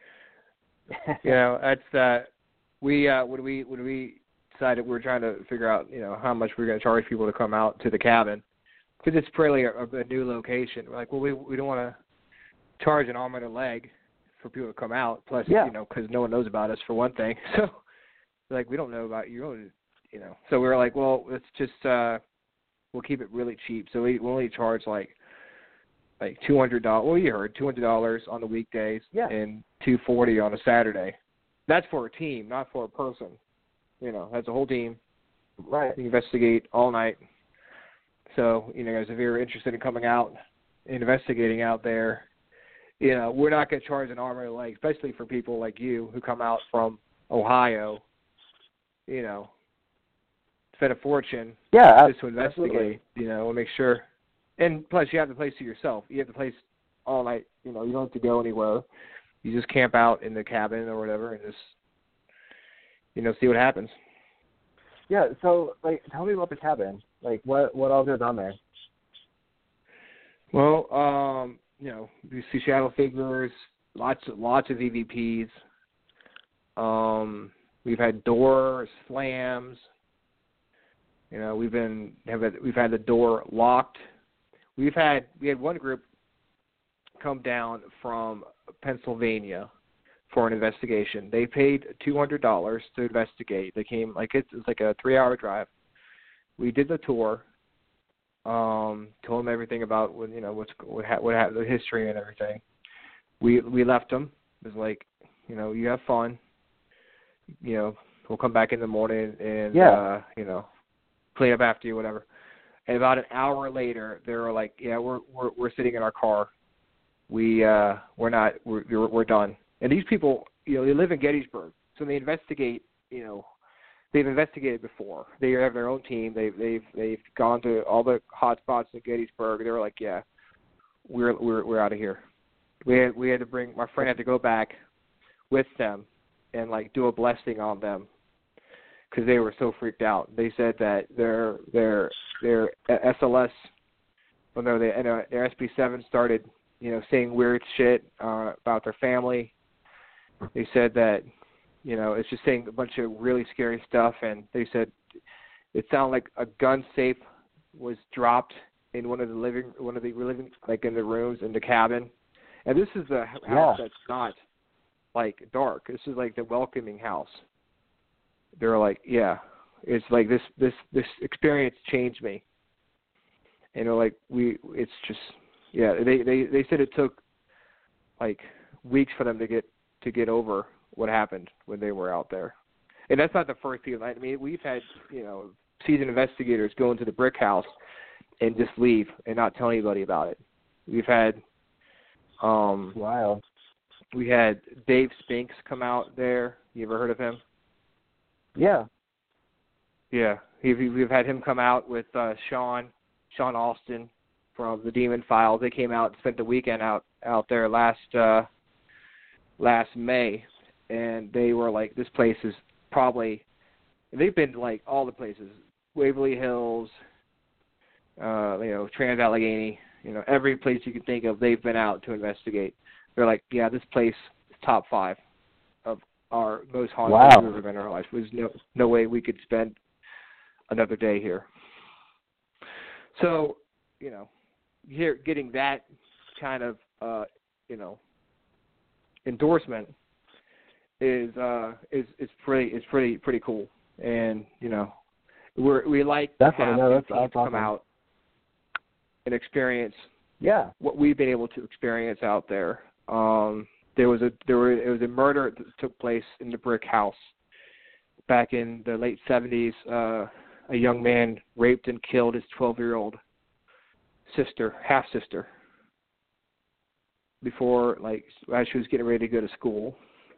You know, that's uh, we uh, when we when we decided we were trying to figure out, you know, how much we were going to charge people to come out to the cabin because it's pretty a, a new location. We're like, well, we we don't want to charge an arm and a leg for people to come out. Plus, yeah. you know, because no one knows about us for one thing. So, like, we don't know about you, you know. So we were like, well, let's just uh, we'll keep it really cheap. So we we'll only charge like like two hundred dollars. Well, you heard two hundred dollars on the weekdays, yeah. and two forty on a Saturday. That's for a team, not for a person. You know, that's a whole team. Right. You investigate all night. So, you know, guys, if you're interested in coming out and investigating out there, you know, we're not going to charge an arm or a leg, especially for people like you who come out from Ohio, you know, spend a fortune yeah, just to investigate, absolutely. you know, and make sure. And plus, you have the place to yourself. You have the place all night. You know, you don't have to go anywhere. You just camp out in the cabin or whatever and just, you know, see what happens. Yeah, so, like, tell me about the cabin. Like, what what all goes on there? Well, um, you know, you see shadow figures, lots of, lots of E V Ps. Um, we've had door slams. You know, we've been have a, we've had the door locked. We've had we had one group come down from Pennsylvania for an investigation. They paid two hundred dollars to investigate. They came like it's, it's like a three-hour drive. We did the tour. Um, told them everything about what you know what's what ha- what ha- the history and everything. We we left them. It was like, you know, you have fun. You know, we'll come back in the morning and Yeah. uh, you know, clean up after you, whatever. And about an hour later, they were like, yeah, we're we're we're sitting in our car. We uh we're not we're we're, we're done. And these people, you know, they live in Gettysburg, so they investigate. You know, they've investigated before. They have their own team. They've they've they've gone to all the hot spots in Gettysburg. They were like, yeah, we're we're we're out of here. We had we had to bring my friend had to go back with them and like do a blessing on them because they were so freaked out. They said that their their their S L S, well no, they, uh, their S P seven started, you know, saying weird shit uh, about their family. They said that, you know, it's just saying a bunch of really scary stuff, and they said it sounded like a gun safe was dropped in one of the living, one of the living, like in the rooms in the cabin. And this is a house Yeah. that's not like dark. This is like the welcoming house. They're like, yeah, it's like this, this, this experience changed me. And they're like, we, it's just, yeah. They, they, they said it took like weeks for them to get to get over what happened when they were out there. And that's not the first people. I mean, we've had, you know, seasoned investigators go into the brick house and just leave and not tell anybody about it. We've had, um, Wild. we had Dave Spinks come out there. You ever heard of him? Yeah. Yeah, we've, we've had him come out with uh, Sean, Sean Austin from the Demon Files. They came out and spent the weekend out out there last uh, last May, and they were like, this place is probably, they've been like all the places, Waverly Hills, uh, you know, Trans-Allegheny, you know, every place you can think of, they've been out to investigate. They're like, yeah, this place is top five of our most haunted Wow. places we've ever been in our life. There's no no way we could spend another day here. So, you know, here getting that kind of, uh, you know, endorsement is uh, is is pretty is pretty pretty cool, and you know, we're we like Definitely, to have no, new that's- teams that's come awesome. out and experience Yeah. what we've been able to experience out there. Um, there was a there were it was a murder that took place in the brick house back in the late seventies. Uh, a young man raped and killed his twelve-year-old sister, half sister, before like as she was getting ready to go to school.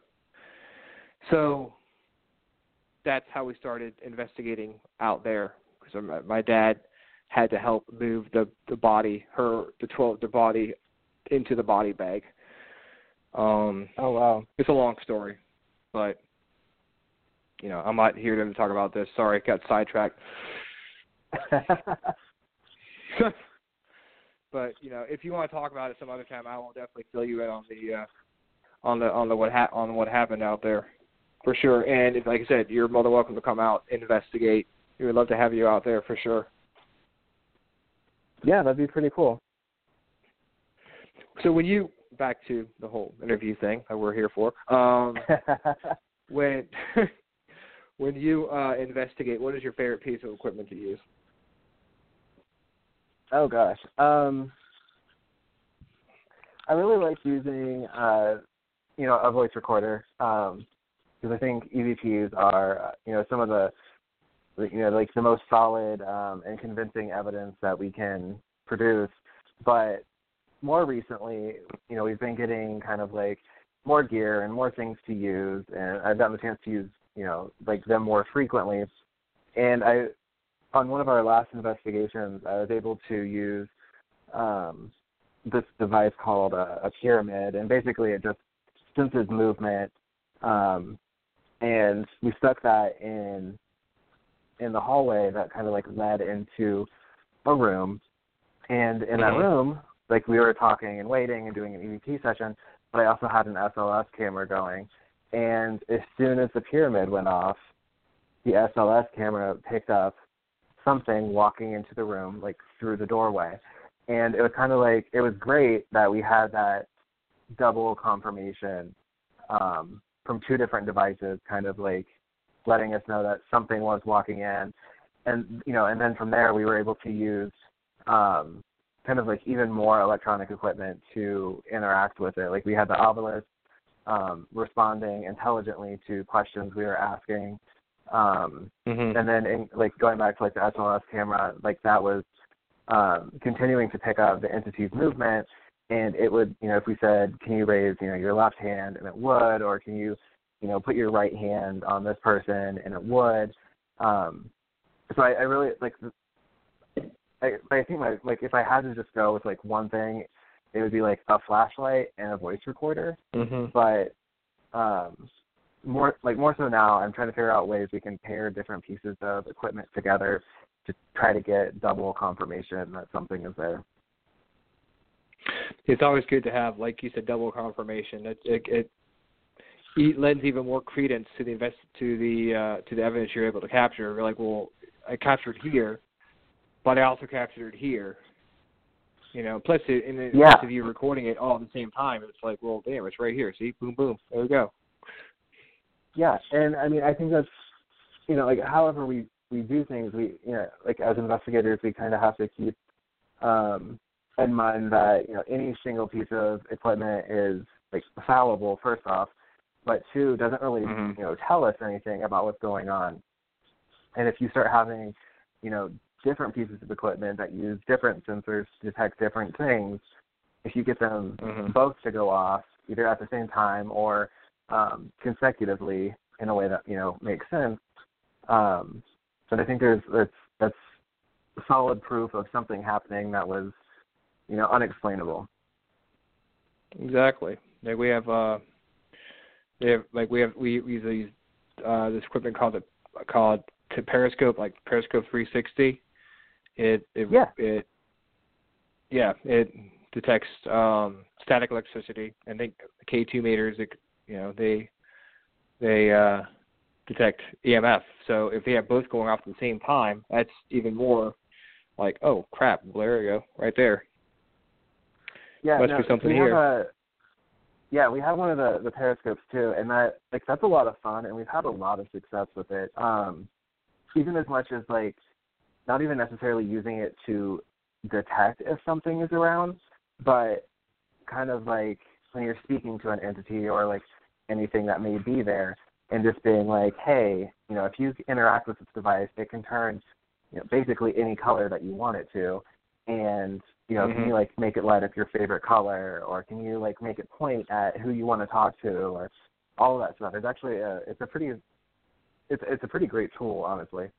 So that's how we started investigating out there, because my, my dad had to help move the, the body, her the twelve the body into the body bag. Um, Oh, wow. it's a long story, but you know, I'm not here to talk about this. Sorry, I got sidetracked. But you know, if you want to talk about it some other time, I will definitely fill you in on the uh, on the on the what ha- on what happened out there, for sure. And if, like I said, you're more than welcome to come out and investigate. We would love to have you out there for sure. Yeah, that'd be pretty cool. So when you back to the whole interview thing that we're here for, um, when when you uh, investigate, what is your favorite piece of equipment to use? Oh gosh, um, I really like using, uh, you know, a voice recorder, um, because I think E V Ps are, uh, you know, some of the, you know, like the most solid um, and convincing evidence that we can produce. But more recently, you know, we've been getting kind of like more gear and more things to use, and I've gotten the chance to use, you know, like them more frequently. And I, on one of our last investigations, I was able to use um, this device called a, a pyramid, and basically it just senses movement, um, and we stuck that in in the hallway that kind of like led into a room, and in that Mhm. room, like we were talking and waiting and doing an E V P session, but I also had an S L S camera going, and as soon as the pyramid went off, the S L S camera picked up something walking into the room, like through the doorway. And it was kind of like, it was great that we had that double confirmation um, from two different devices, kind of like letting us know that something was walking in. And, you know, and then from there we were able to use um, kind of like even more electronic equipment to interact with it. Like we had the obelisk um, responding intelligently to questions we were asking. Um, mm-hmm. And then in, like going back to like the S L S camera, like that was um, continuing to pick up the entity's movement. And it would, you know, if we said, can you raise, you know, your left hand, and it would, or can you, you know, put your right hand on this person, and it would. Um, so I, I really, like, I, I think, my, like, if I had to just go with, like, one thing, it would be, like, a flashlight and a voice recorder. Mm-hmm. But um, more, like, more so now, I'm trying to figure out ways we can pair different pieces of equipment together to try to get double confirmation that something is there. It's always good to have, like you said, double confirmation. It it, it, it lends even more credence to the invest to the uh, to the evidence you're able to capture. You're like, well, I captured here, but I also captured it here. You know, plus it, in the yeah. plus of you recording it all at the same time, it's like, well, damn, it's right here. See, boom, boom, there we go. Yeah, and I mean, I think that's, you know, like however we we do things, we, you know, like as investigators, we kind of have to keep. Um, in mind that, you know, any single piece of equipment is, like, fallible, first off, but two, doesn't really, mm-hmm. you know, tell us anything about what's going on. And if you start having, you know, different pieces of equipment that use different sensors to detect different things, if you get them mm-hmm. both to go off, either at the same time or um, consecutively in a way that, you know, makes sense, um, but I think there's, that's, that's solid proof of something happening that was, you know, unexplainable. Exactly. Like we have, uh, they have, like we have, we, we use uh, this equipment called the called to Periscope, like Periscope three sixty. It, it, yeah, it, yeah, it detects um, static electricity. I think K two meters, it, you know, they, they uh, detect E M F. So if they have both going off at the same time, that's even more like, oh crap, well, there you go, right there. Yeah, Must no, be something we here. Have a, yeah, we have one of the, the periscopes too, and that like that's a lot of fun, and we've had a lot of success with it. Um, even as much as like not even necessarily using it to detect if something is around, but kind of like when you're speaking to an entity or like anything that may be there, and just being like, hey, you know, if you interact with this device, it can turn, you know, basically any color that you want it to, and you know, mm-hmm. can you, like, make it light up your favorite color, or can you, like, make it point at who you want to talk to, or all of that stuff. It's actually a, it's a pretty, it's it's a pretty great tool, honestly.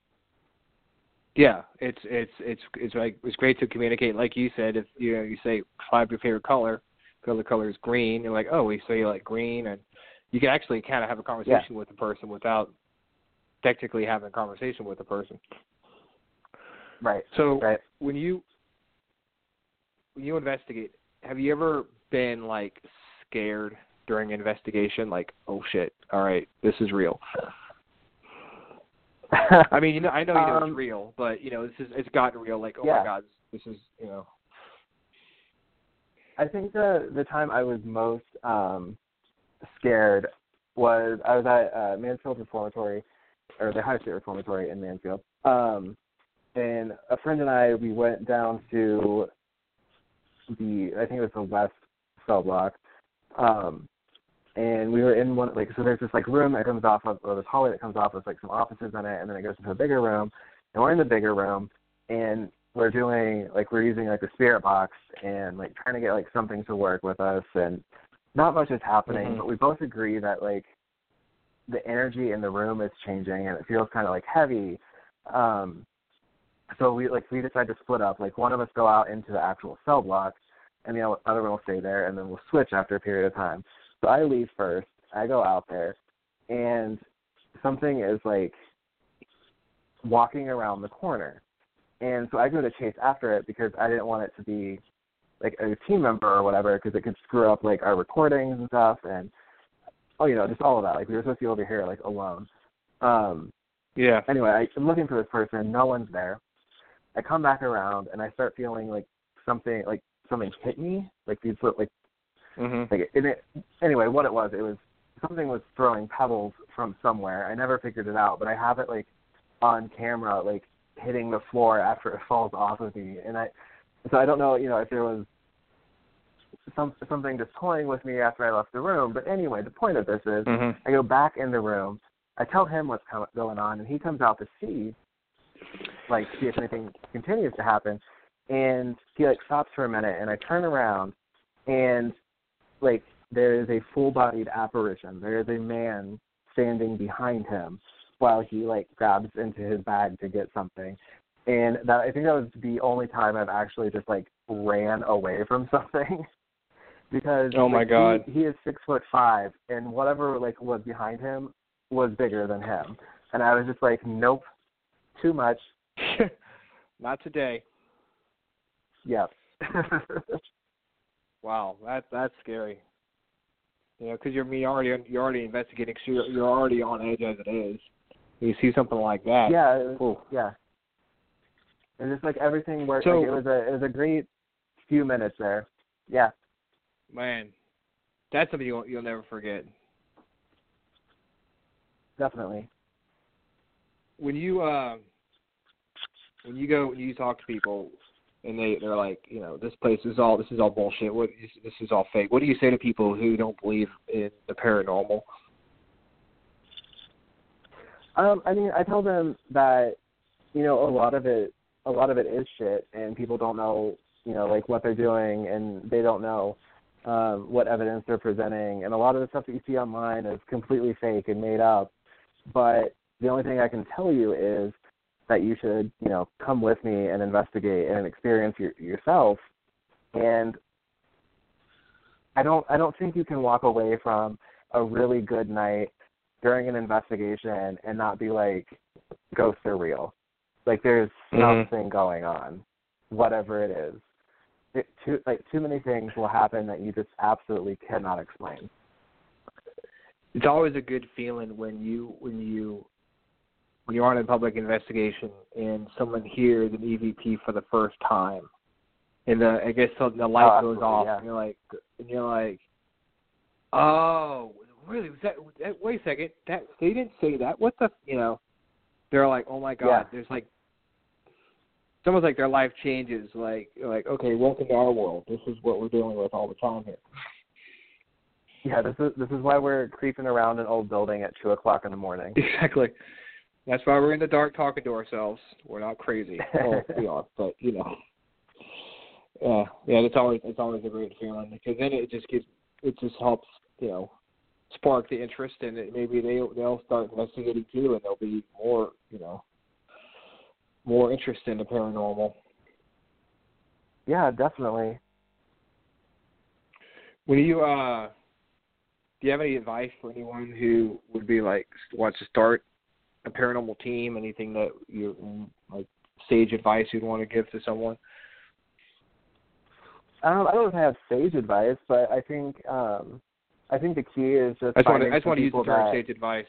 Yeah, it's it's it's it's like it's great to communicate. Like you said, if you know you say find your favorite color, because the color is green, you're like, oh, we say you like green, and you can actually kind of have a conversation yeah. with the person without technically having a conversation with the person. Right. So right. when you when you investigate, have you ever been like scared during an investigation? Like, oh shit, all right, this is real. I mean, you know, I know you know um, it's real, but you know, this is it's gotten real. Like, oh yeah. my god, this is you know. I think the the time I was most um, scared was I was at uh, Mansfield Reformatory, or the High State Reformatory in Mansfield, um, and a friend and I we went down to the I think it was the West cell block, um, and we were in one like so there's this like room that comes off of or this hallway that comes off with like some offices in it, and then it goes into a bigger room, and we're in the bigger room, and we're doing like we're using like the spirit box and like trying to get like something to work with us, and not much is happening, mm-hmm. but we both agree that like the energy in the room is changing and it feels kind of like heavy. Um, so we like we decide to split up. Like one of us go out into the actual cell block, and the other one will stay there, and then we'll switch after a period of time. So I leave first. I go out there, and something is like walking around the corner. And so I go to chase after it because I didn't want it to be like a team member or whatever, because it could screw up like our recordings and stuff, and oh, you know, just all of that. Like we were supposed to be over here like alone. Um, yeah. Anyway, I, I'm looking for this person. No one's there. I come back around and I start feeling like something like something hit me. Like these like mm-hmm. like and it, anyway, what it was, it was something was throwing pebbles from somewhere. I never figured it out, but I have it like on camera, like hitting the floor after it falls off of me, and I So I don't know, you know, if there was some something just toying with me after I left the room. But anyway, the point of this is Mhm. I go back in the room. I tell him what's com- going on, and he comes out to see, like, see if anything continues to happen. And he, like, stops for a minute, and I turn around, and, like, there is a full-bodied apparition. There is a man standing behind him while he, like, grabs into his bag to get something. And that I think that was the only time I've actually just, like, ran away from something. Because Oh, my like, God. he, he is six foot five, and whatever, like, was behind him was bigger than him. And I was just like, nope, too much. Not today. Yep. Wow, that that's scary. You know, because you're me already you're already investigating, so you're, you're already on edge as it is. You see something like that. Yeah, it was, Ooh. yeah. And just like everything worked. So- like, it was a it was a great few minutes there. Yeah. Man, that's something you'll you'll never forget. Definitely. When you uh, when you go when you talk to people, and they they're like, you know, this place is all this is all bullshit. What is, this is all fake. What do you say to people who don't believe in the paranormal? Um, I mean, I tell them that, you know, a lot of it, a lot of it is shit, and people don't know, you know, like what they're doing, and they don't know um, what evidence they're presenting, and a lot of the stuff that you see online is completely fake and made up. But the only thing I can tell you is that you should, you know, come with me and investigate and experience your, yourself. And I don't, I don't think you can walk away from a really good night during an investigation and not be like, ghosts are real. Like, there's Mhm. something going on, whatever it is. It, too, like, too many things will happen that you just absolutely cannot explain. It's always a good feeling when you when you when you're on a public investigation and someone hears an E V P for the first time, and the I guess the light Oh, goes absolutely, off, yeah. and you're like, and you're like, oh, really? Was that? that wait a second, that they didn't say that. What the? You know, they're like, oh my God. Yeah. There's like, it's almost like their life changes. Like, like, okay, welcome to our world. This is what we're dealing with all the time here. Yeah, this is this is why we're creeping around an old building at two o'clock in the morning. Exactly. That's why we're in the dark talking to ourselves. We're not crazy. Well, we are, but you know. Yeah, yeah. It's always it's always a great feeling because then it just gives it just helps you know spark the interest and it, maybe they they'll start investigating too and there'll be more you know more interest in the paranormal. Yeah, definitely. When you uh, do you have any advice for anyone who would be like wants to start a paranormal team? Anything that you like sage advice you'd want to give to someone? I don't I don't know if I have sage advice, but I think um, I think the key is just I just want to, finding I just want to use the people term that... sage advice.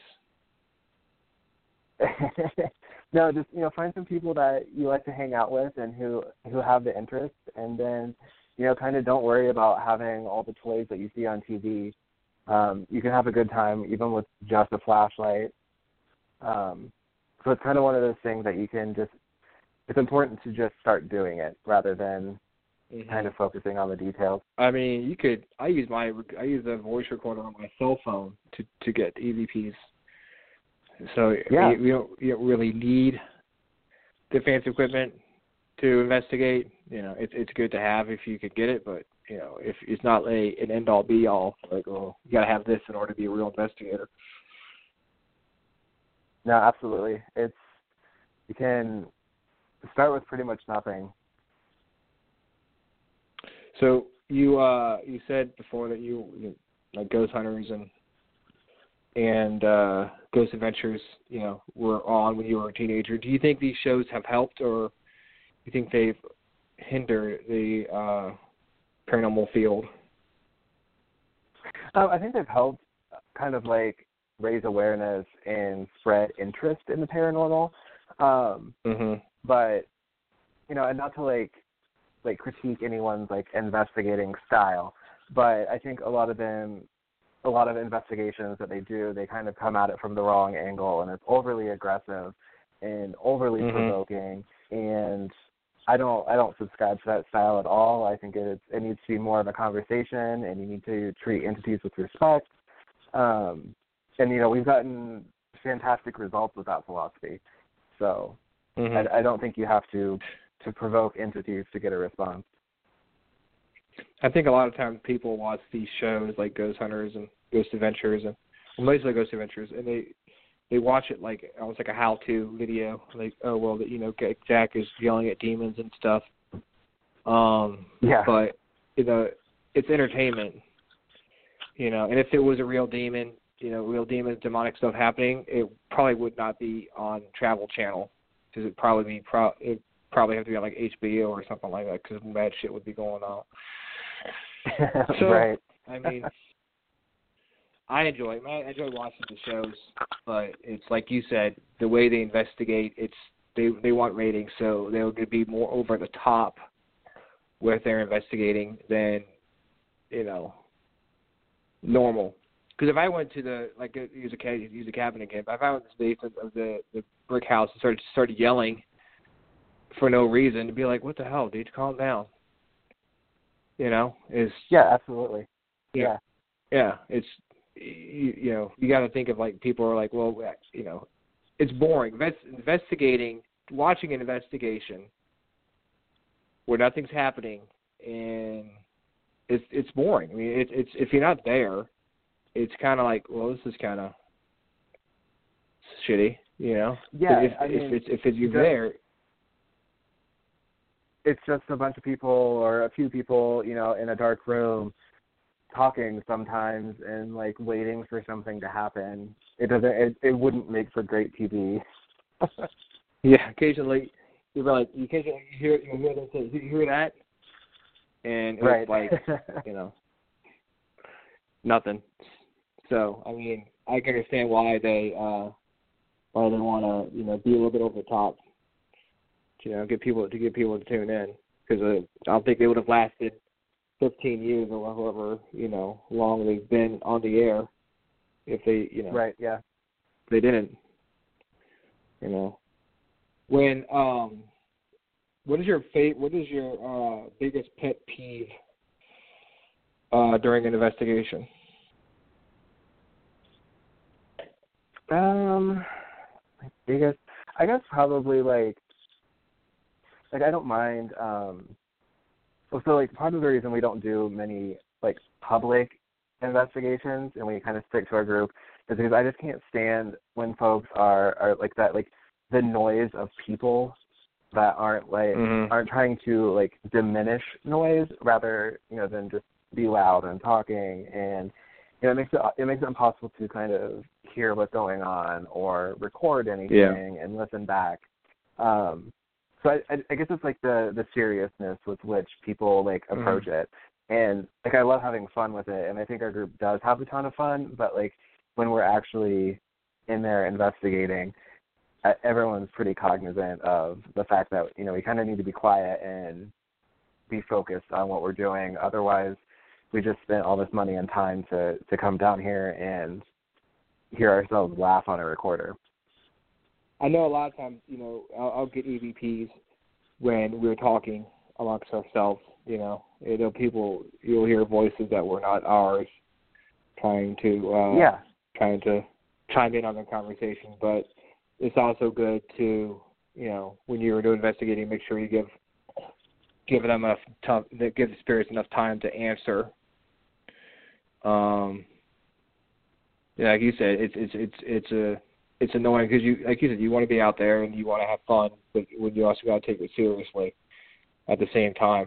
No, just, you know, find some people that you like to hang out with and who who have the interest, and then, you know, kind of don't worry about having all the toys that you see on T V. Um, you can have a good time even with just a flashlight. Um, so it's kind of one of those things that you can just, it's important to just start doing it rather than Mm-hmm. kind of focusing on the details. I mean, you could. I use my. I use a voice recorder on my cell phone to to get E V Ps. So Yeah. you, you don't you don't really need the fancy equipment to investigate. You know, it's it's good to have if you could get it, but you know, if it's not a an end all be all. Like, oh, you got to have this in order to be a real investigator. No, absolutely. It's, you can start with pretty much nothing. So you uh, you said before that you, you like ghost hunters and and uh, Ghost Adventures, you know, were on when you were a teenager. Do you think these shows have helped, or do you think they've hindered the uh, paranormal field? Um, I think they've helped kind of like raise awareness and spread interest in the paranormal. Um, Mm-hmm. but, you know, and not to like like critique anyone's like investigating style, but I think a lot of them, a lot of investigations that they do, they kind of come at it from the wrong angle, and it's overly aggressive and overly Mm-hmm. provoking, and I don't I don't subscribe to that style at all. I think it it needs to be more of a conversation, and you need to treat entities with respect. Um, and you know, we've gotten fantastic results with that philosophy. So mm-hmm. I, I don't think you have to to provoke entities to get a response. I think a lot of times people watch these shows like Ghost Hunters and Ghost Adventures, and well, mostly Ghost Adventures, and they they watch it like almost like a how-to video. Like, oh well, you know, Jack is yelling at demons and stuff. Um, yeah. But you know, it's entertainment. You know, and if it was a real demon, you know, real demon, demonic stuff happening, it probably would not be on Travel Channel, because it'd probably be pro- it probably have to be on like H B O or something like that, because bad shit would be going on. So, right. I mean, I enjoy it. I enjoy watching the shows, but it's like you said, the way they investigate, it's they they want ratings, so they're going to be more over the top with their investigating than, you know, normal. Because if I went to the, like, use a use a cabin again, if I went to the basement of the, the brick house and started started yelling for no reason, to be like, what the hell, dude, calm down. You know, is yeah, absolutely. Yeah, yeah. It's you, you know, you got to think of like people are like, well, you know, it's boring. Invest, investigating, watching an investigation where nothing's happening, and it's it's boring. I mean, it's it's if you're not there, it's kind of like, well, this is kind of shitty, you know. Yeah, if I if, mean, if it's if it's you're there. It's just a bunch of people or a few people, you know, in a dark room talking sometimes and like waiting for something to happen. It doesn't. It, it wouldn't make for great T V. Yeah, occasionally you're like, you occasionally hear you hear them say, "You hear that?" And it's right. like, you know, nothing. So I mean, I can understand why they uh, why they want to, you know, be a little bit over the top. You know, get people to get people to tune in, because uh, I don't think they would have lasted fifteen years or however, you know, long they've been on the air if they, you know, right, yeah, they didn't. You know, when um, what is your fa- What is your uh, biggest pet peeve uh, during an investigation? Um, my biggest, I guess probably like. Like, I don't mind, um, so, like, part of the reason we don't do many, like, public investigations and we kind of stick to our group is because I just can't stand when folks are, are like, that, like, the noise of people that aren't, like, mm-hmm. aren't trying to, like, diminish noise rather, you know, than just be loud and talking. And, you know, it makes it, it makes it impossible to kind of hear what's going on or record anything yeah. and listen back. Um So I, I guess it's like the, the seriousness with which people like approach mm-hmm. it, and like I love having fun with it, and I think our group does have a ton of fun. But like when we're actually in there investigating, uh, everyone's pretty cognizant of the fact that you know we kind of need to be quiet and be focused on what we're doing. Otherwise, we just spent all this money and time to to come down here and hear ourselves laugh on a recorder. I know a lot of times, you know, I'll, I'll get E V Ps when we're talking amongst ourselves, you know. You know, people, you'll hear voices that were not ours trying to, uh, yeah. trying to chime in on the conversation. But it's also good to, you know, when you're doing investigating, make sure you give give them enough time, give the spirits enough time to answer. Um, yeah, like you said, it's it's it's it's a It's annoying because you, like you said, you want to be out there and you want to have fun, but when you also got to take it seriously at the same time.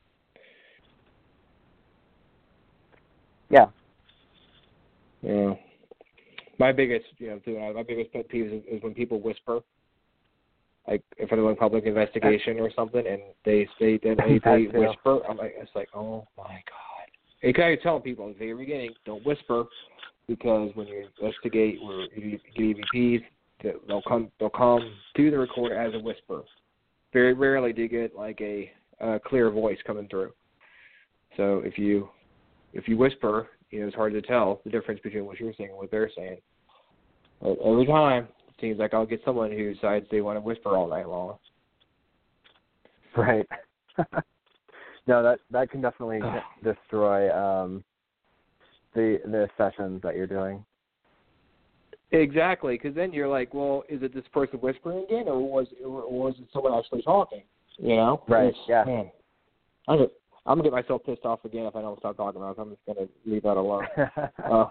Yeah. Yeah. My biggest, you know, doing my biggest pet peeve is, is when people whisper, like if they're doing public investigation or something, and they they they, they, they whisper. I'm like, it's like, oh my god. You kind of tell people at the very beginning, don't whisper. Because when you investigate or you get E V Ps, they'll come they'll come to the recorder as a whisper. Very rarely do you get like a, a clear voice coming through. So if you if you whisper, you know, it's hard to tell the difference between what you're saying and what they're saying. But every time, it seems like I'll get someone who decides they want to whisper all night long. Right. No, that that can definitely destroy um, the the sessions that you're doing. Exactly, because then you're like, well, is it this person whispering again, or was or was it someone actually talking? You know? Right. It's, Yeah. Man, I'm gonna, I'm gonna get myself pissed off again if I don't stop talking about it. I'm just gonna leave that alone. uh,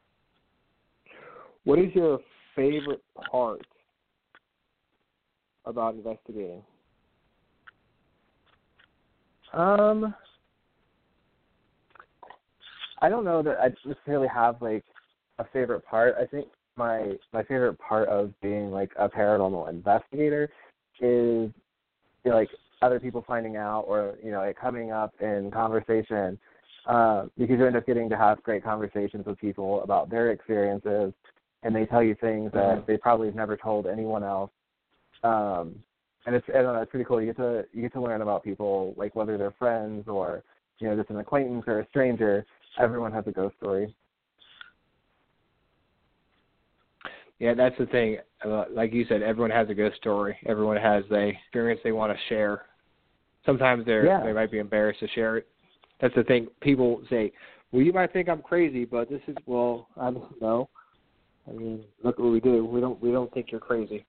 what is your favorite part about investigating? Um, I don't know that I necessarily have like a favorite part. I think my my favorite part of being like a paranormal investigator is, you know, like other people finding out, or you know, it coming up in conversation, uh, because you end up getting to have great conversations with people about their experiences, and they tell you things that Mm-hmm. they probably have never told anyone else. Um, and it's I don't know, it's pretty cool. You get to you get to learn about people, like whether they're friends or you know just an acquaintance or a stranger. Everyone has a ghost story. Yeah, that's the thing. Uh, like you said, everyone has a ghost story. Everyone has a experience they want to share. Sometimes they're Yeah. they might be embarrassed to share it. That's the thing. People say, "Well, you might think I'm crazy, but this is well, I don't know. I mean, look what we do. We don't we don't think you're crazy."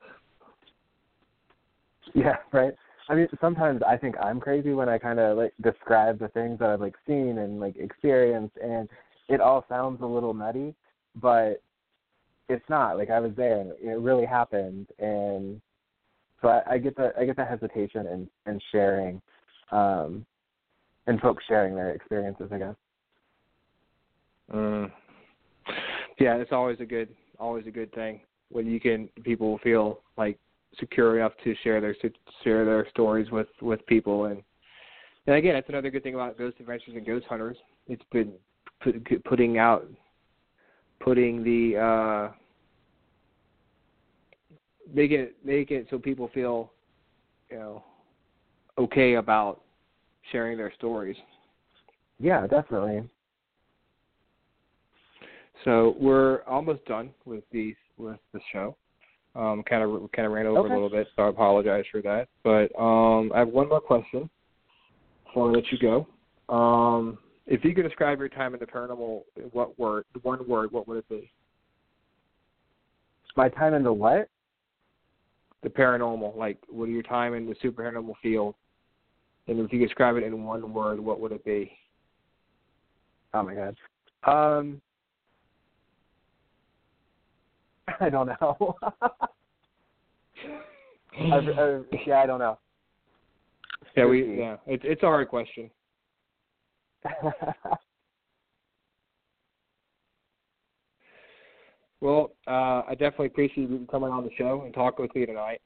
Yeah, right. I mean, sometimes I think I'm crazy when I kind of like describe the things that I've like seen and like experienced, and it all sounds a little nutty, but it's not. Like I was there, and it really happened, and so I, I get the I get the hesitation and and sharing, um, and folks sharing their experiences, I guess. Mm. Yeah, it's always a good always a good thing when you can people feel like secure enough to share their share their stories with, with people, and and again, that's another good thing about Ghost Adventures and Ghost Hunters. It's been put, putting out putting the uh, make it make it so people feel, you know, okay about sharing their stories. Yeah, definitely. So we're almost done with the with the show. Um, kind of kind of ran over Okay. a little bit, so I apologize for that. But um, I have one more question before I let you go. Um, if you could describe your time in the paranormal, what word? One word, what would it be? My time in the what? The paranormal, like what are your time in the super paranormal field? And if you could describe it in one word, what would it be? Oh my God. Um, I don't know. I, I, yeah, I don't know. Yeah, we yeah, it's it's a hard question. Well, uh, I definitely appreciate you coming on the show and talking with me tonight.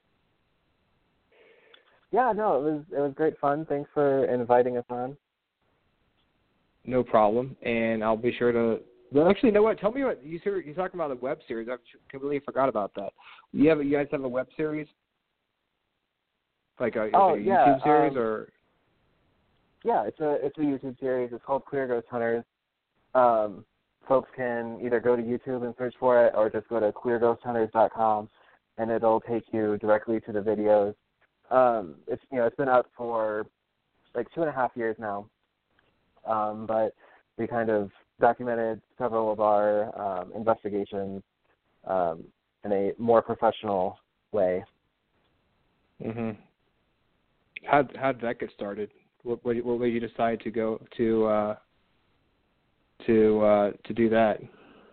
Yeah, no, it was it was great fun. Thanks for inviting us on. No problem, and I'll be sure to. Well, actually, you know what? Tell me what you you're talking about the web series. I completely forgot about that. You have you guys have a web series, like a, like Oh, a yeah, YouTube series, um, or Yeah, it's a it's a YouTube series. It's called Queer Ghost Hunters. Um, folks can either go to YouTube and search for it, or just go to queer ghost hunters dot com, and it'll take you directly to the videos. Um, it's you know it's been out for like two and a half years now, um, but we kind of documented several of our um, investigations um, in a more professional way. mm-hmm. how how did that get started? What what, what made you decide to go to uh, to uh, to do that?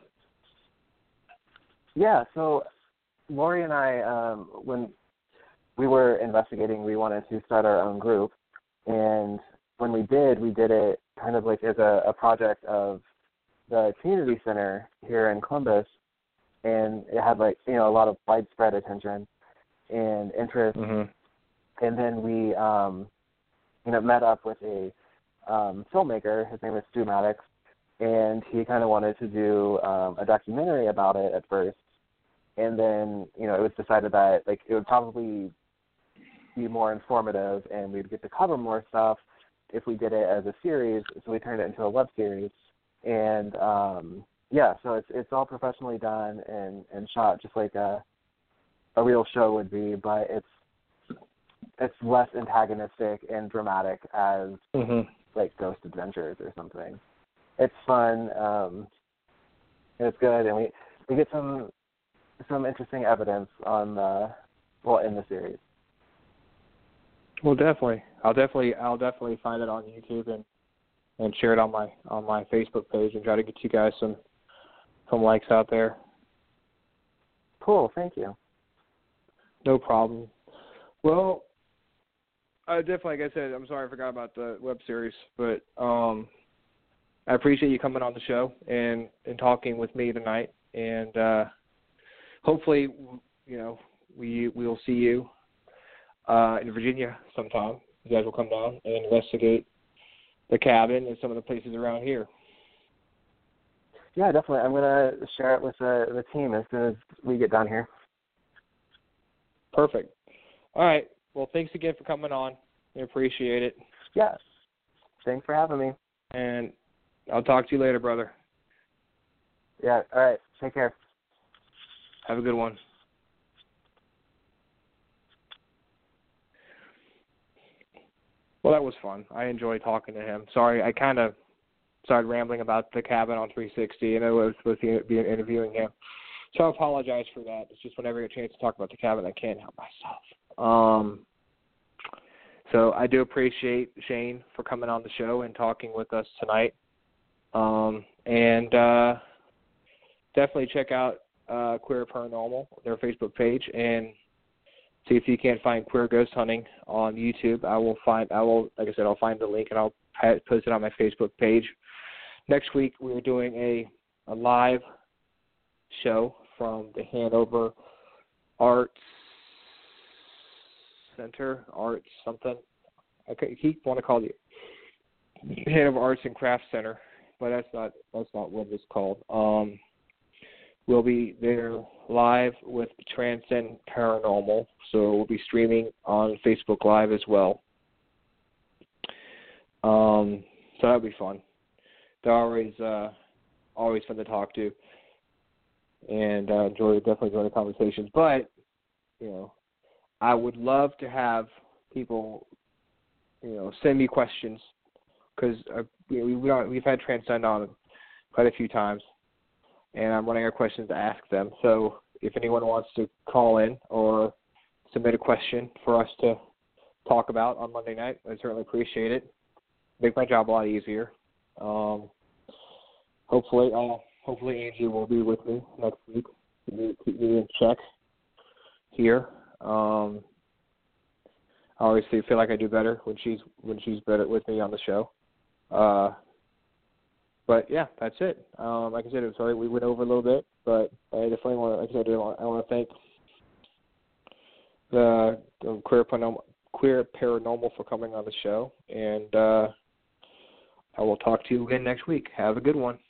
Yeah, so Lori and I, um, when we were investigating, we wanted to start our own group, and when we did, we did it kind of like as a, a project of the community center here in Columbus, and it had like you know a lot of widespread attention and interest. Mm-hmm. And then we, um, you know, met up with a um, filmmaker. His name is Stu Maddox, and he kind of wanted to do um, a documentary about it at first. And then, you know, it was decided that like it would probably be more informative, and we'd get to cover more stuff if we did it as a series. So we turned it into a web series, and um, yeah, so it's it's all professionally done and, and shot just like a a real show would be, but it's it's less antagonistic and dramatic as Mm-hmm. like Ghost Adventures or something. It's fun. Um, and it's good, and we we get some some interesting evidence on the well in the series. Well, definitely. I'll definitely I'll definitely find it on YouTube and, and share it on my on my Facebook page and try to get you guys some some likes out there. Cool. Thank you. No problem. Well, I definitely, like I said, I'm sorry I forgot about the web series, but um, I appreciate you coming on the show and, and talking with me tonight. And uh, hopefully, you know, we we'll see you uh, in Virginia sometime. You guys will come down and investigate the cabin and some of the places around here. Yeah, definitely. I'm gonna share it with the the team as soon as we get done here. Perfect. All right. Well, thanks again for coming on. We appreciate it. Yeah. Thanks for having me. And I'll talk to you later, brother. Yeah. All right. Take care. Have a good one. Well, that was fun. I enjoyed talking to him. Sorry, I kind of started rambling about the cabin on three sixty, and I was supposed to be interviewing him. So I apologize for that. It's just whenever I get a chance to talk about the cabin, I can't help myself. Um, so I do appreciate Shane for coming on the show and talking with us tonight. Um, and uh, definitely check out uh, Queer Paranormal, their Facebook page, and see if you can't find Queer Ghost Hunting on YouTube. I will find, I will, like I said, I'll find the link and I'll post it on my Facebook page. Next week we're doing a, a live show from the Hanover Arts Center, Arts something. I keep want to call it Hanover Arts and Crafts Center, but that's not that's not what it's called. Um, we'll be there live with Transcend Paranormal, so we'll be streaming on Facebook Live as well. Um, so that'll be fun. They're always uh, always fun to talk to, and uh, enjoy definitely enjoy the conversations. But you know, I would love to have people, you know, send me questions because uh, you know, we we we've had Transcend on quite a few times, and I'm running out of questions to ask them. So if anyone wants to call in or submit a question for us to talk about on Monday night, I certainly appreciate it. Make my job a lot easier. Um, hopefully, uh, hopefully Angie will be with me next week. Keep me in check here. Um, I always feel like I do better when she's when she's better with me on the show. Uh, but yeah, that's it. Um, like I said, I'm sorry we went over a little bit, but I definitely want to. Like I said, I want, I want to thank the, the Queer Paranormal, Queer Paranormal for coming on the show, and uh, I will talk to you again next week. Have a good one.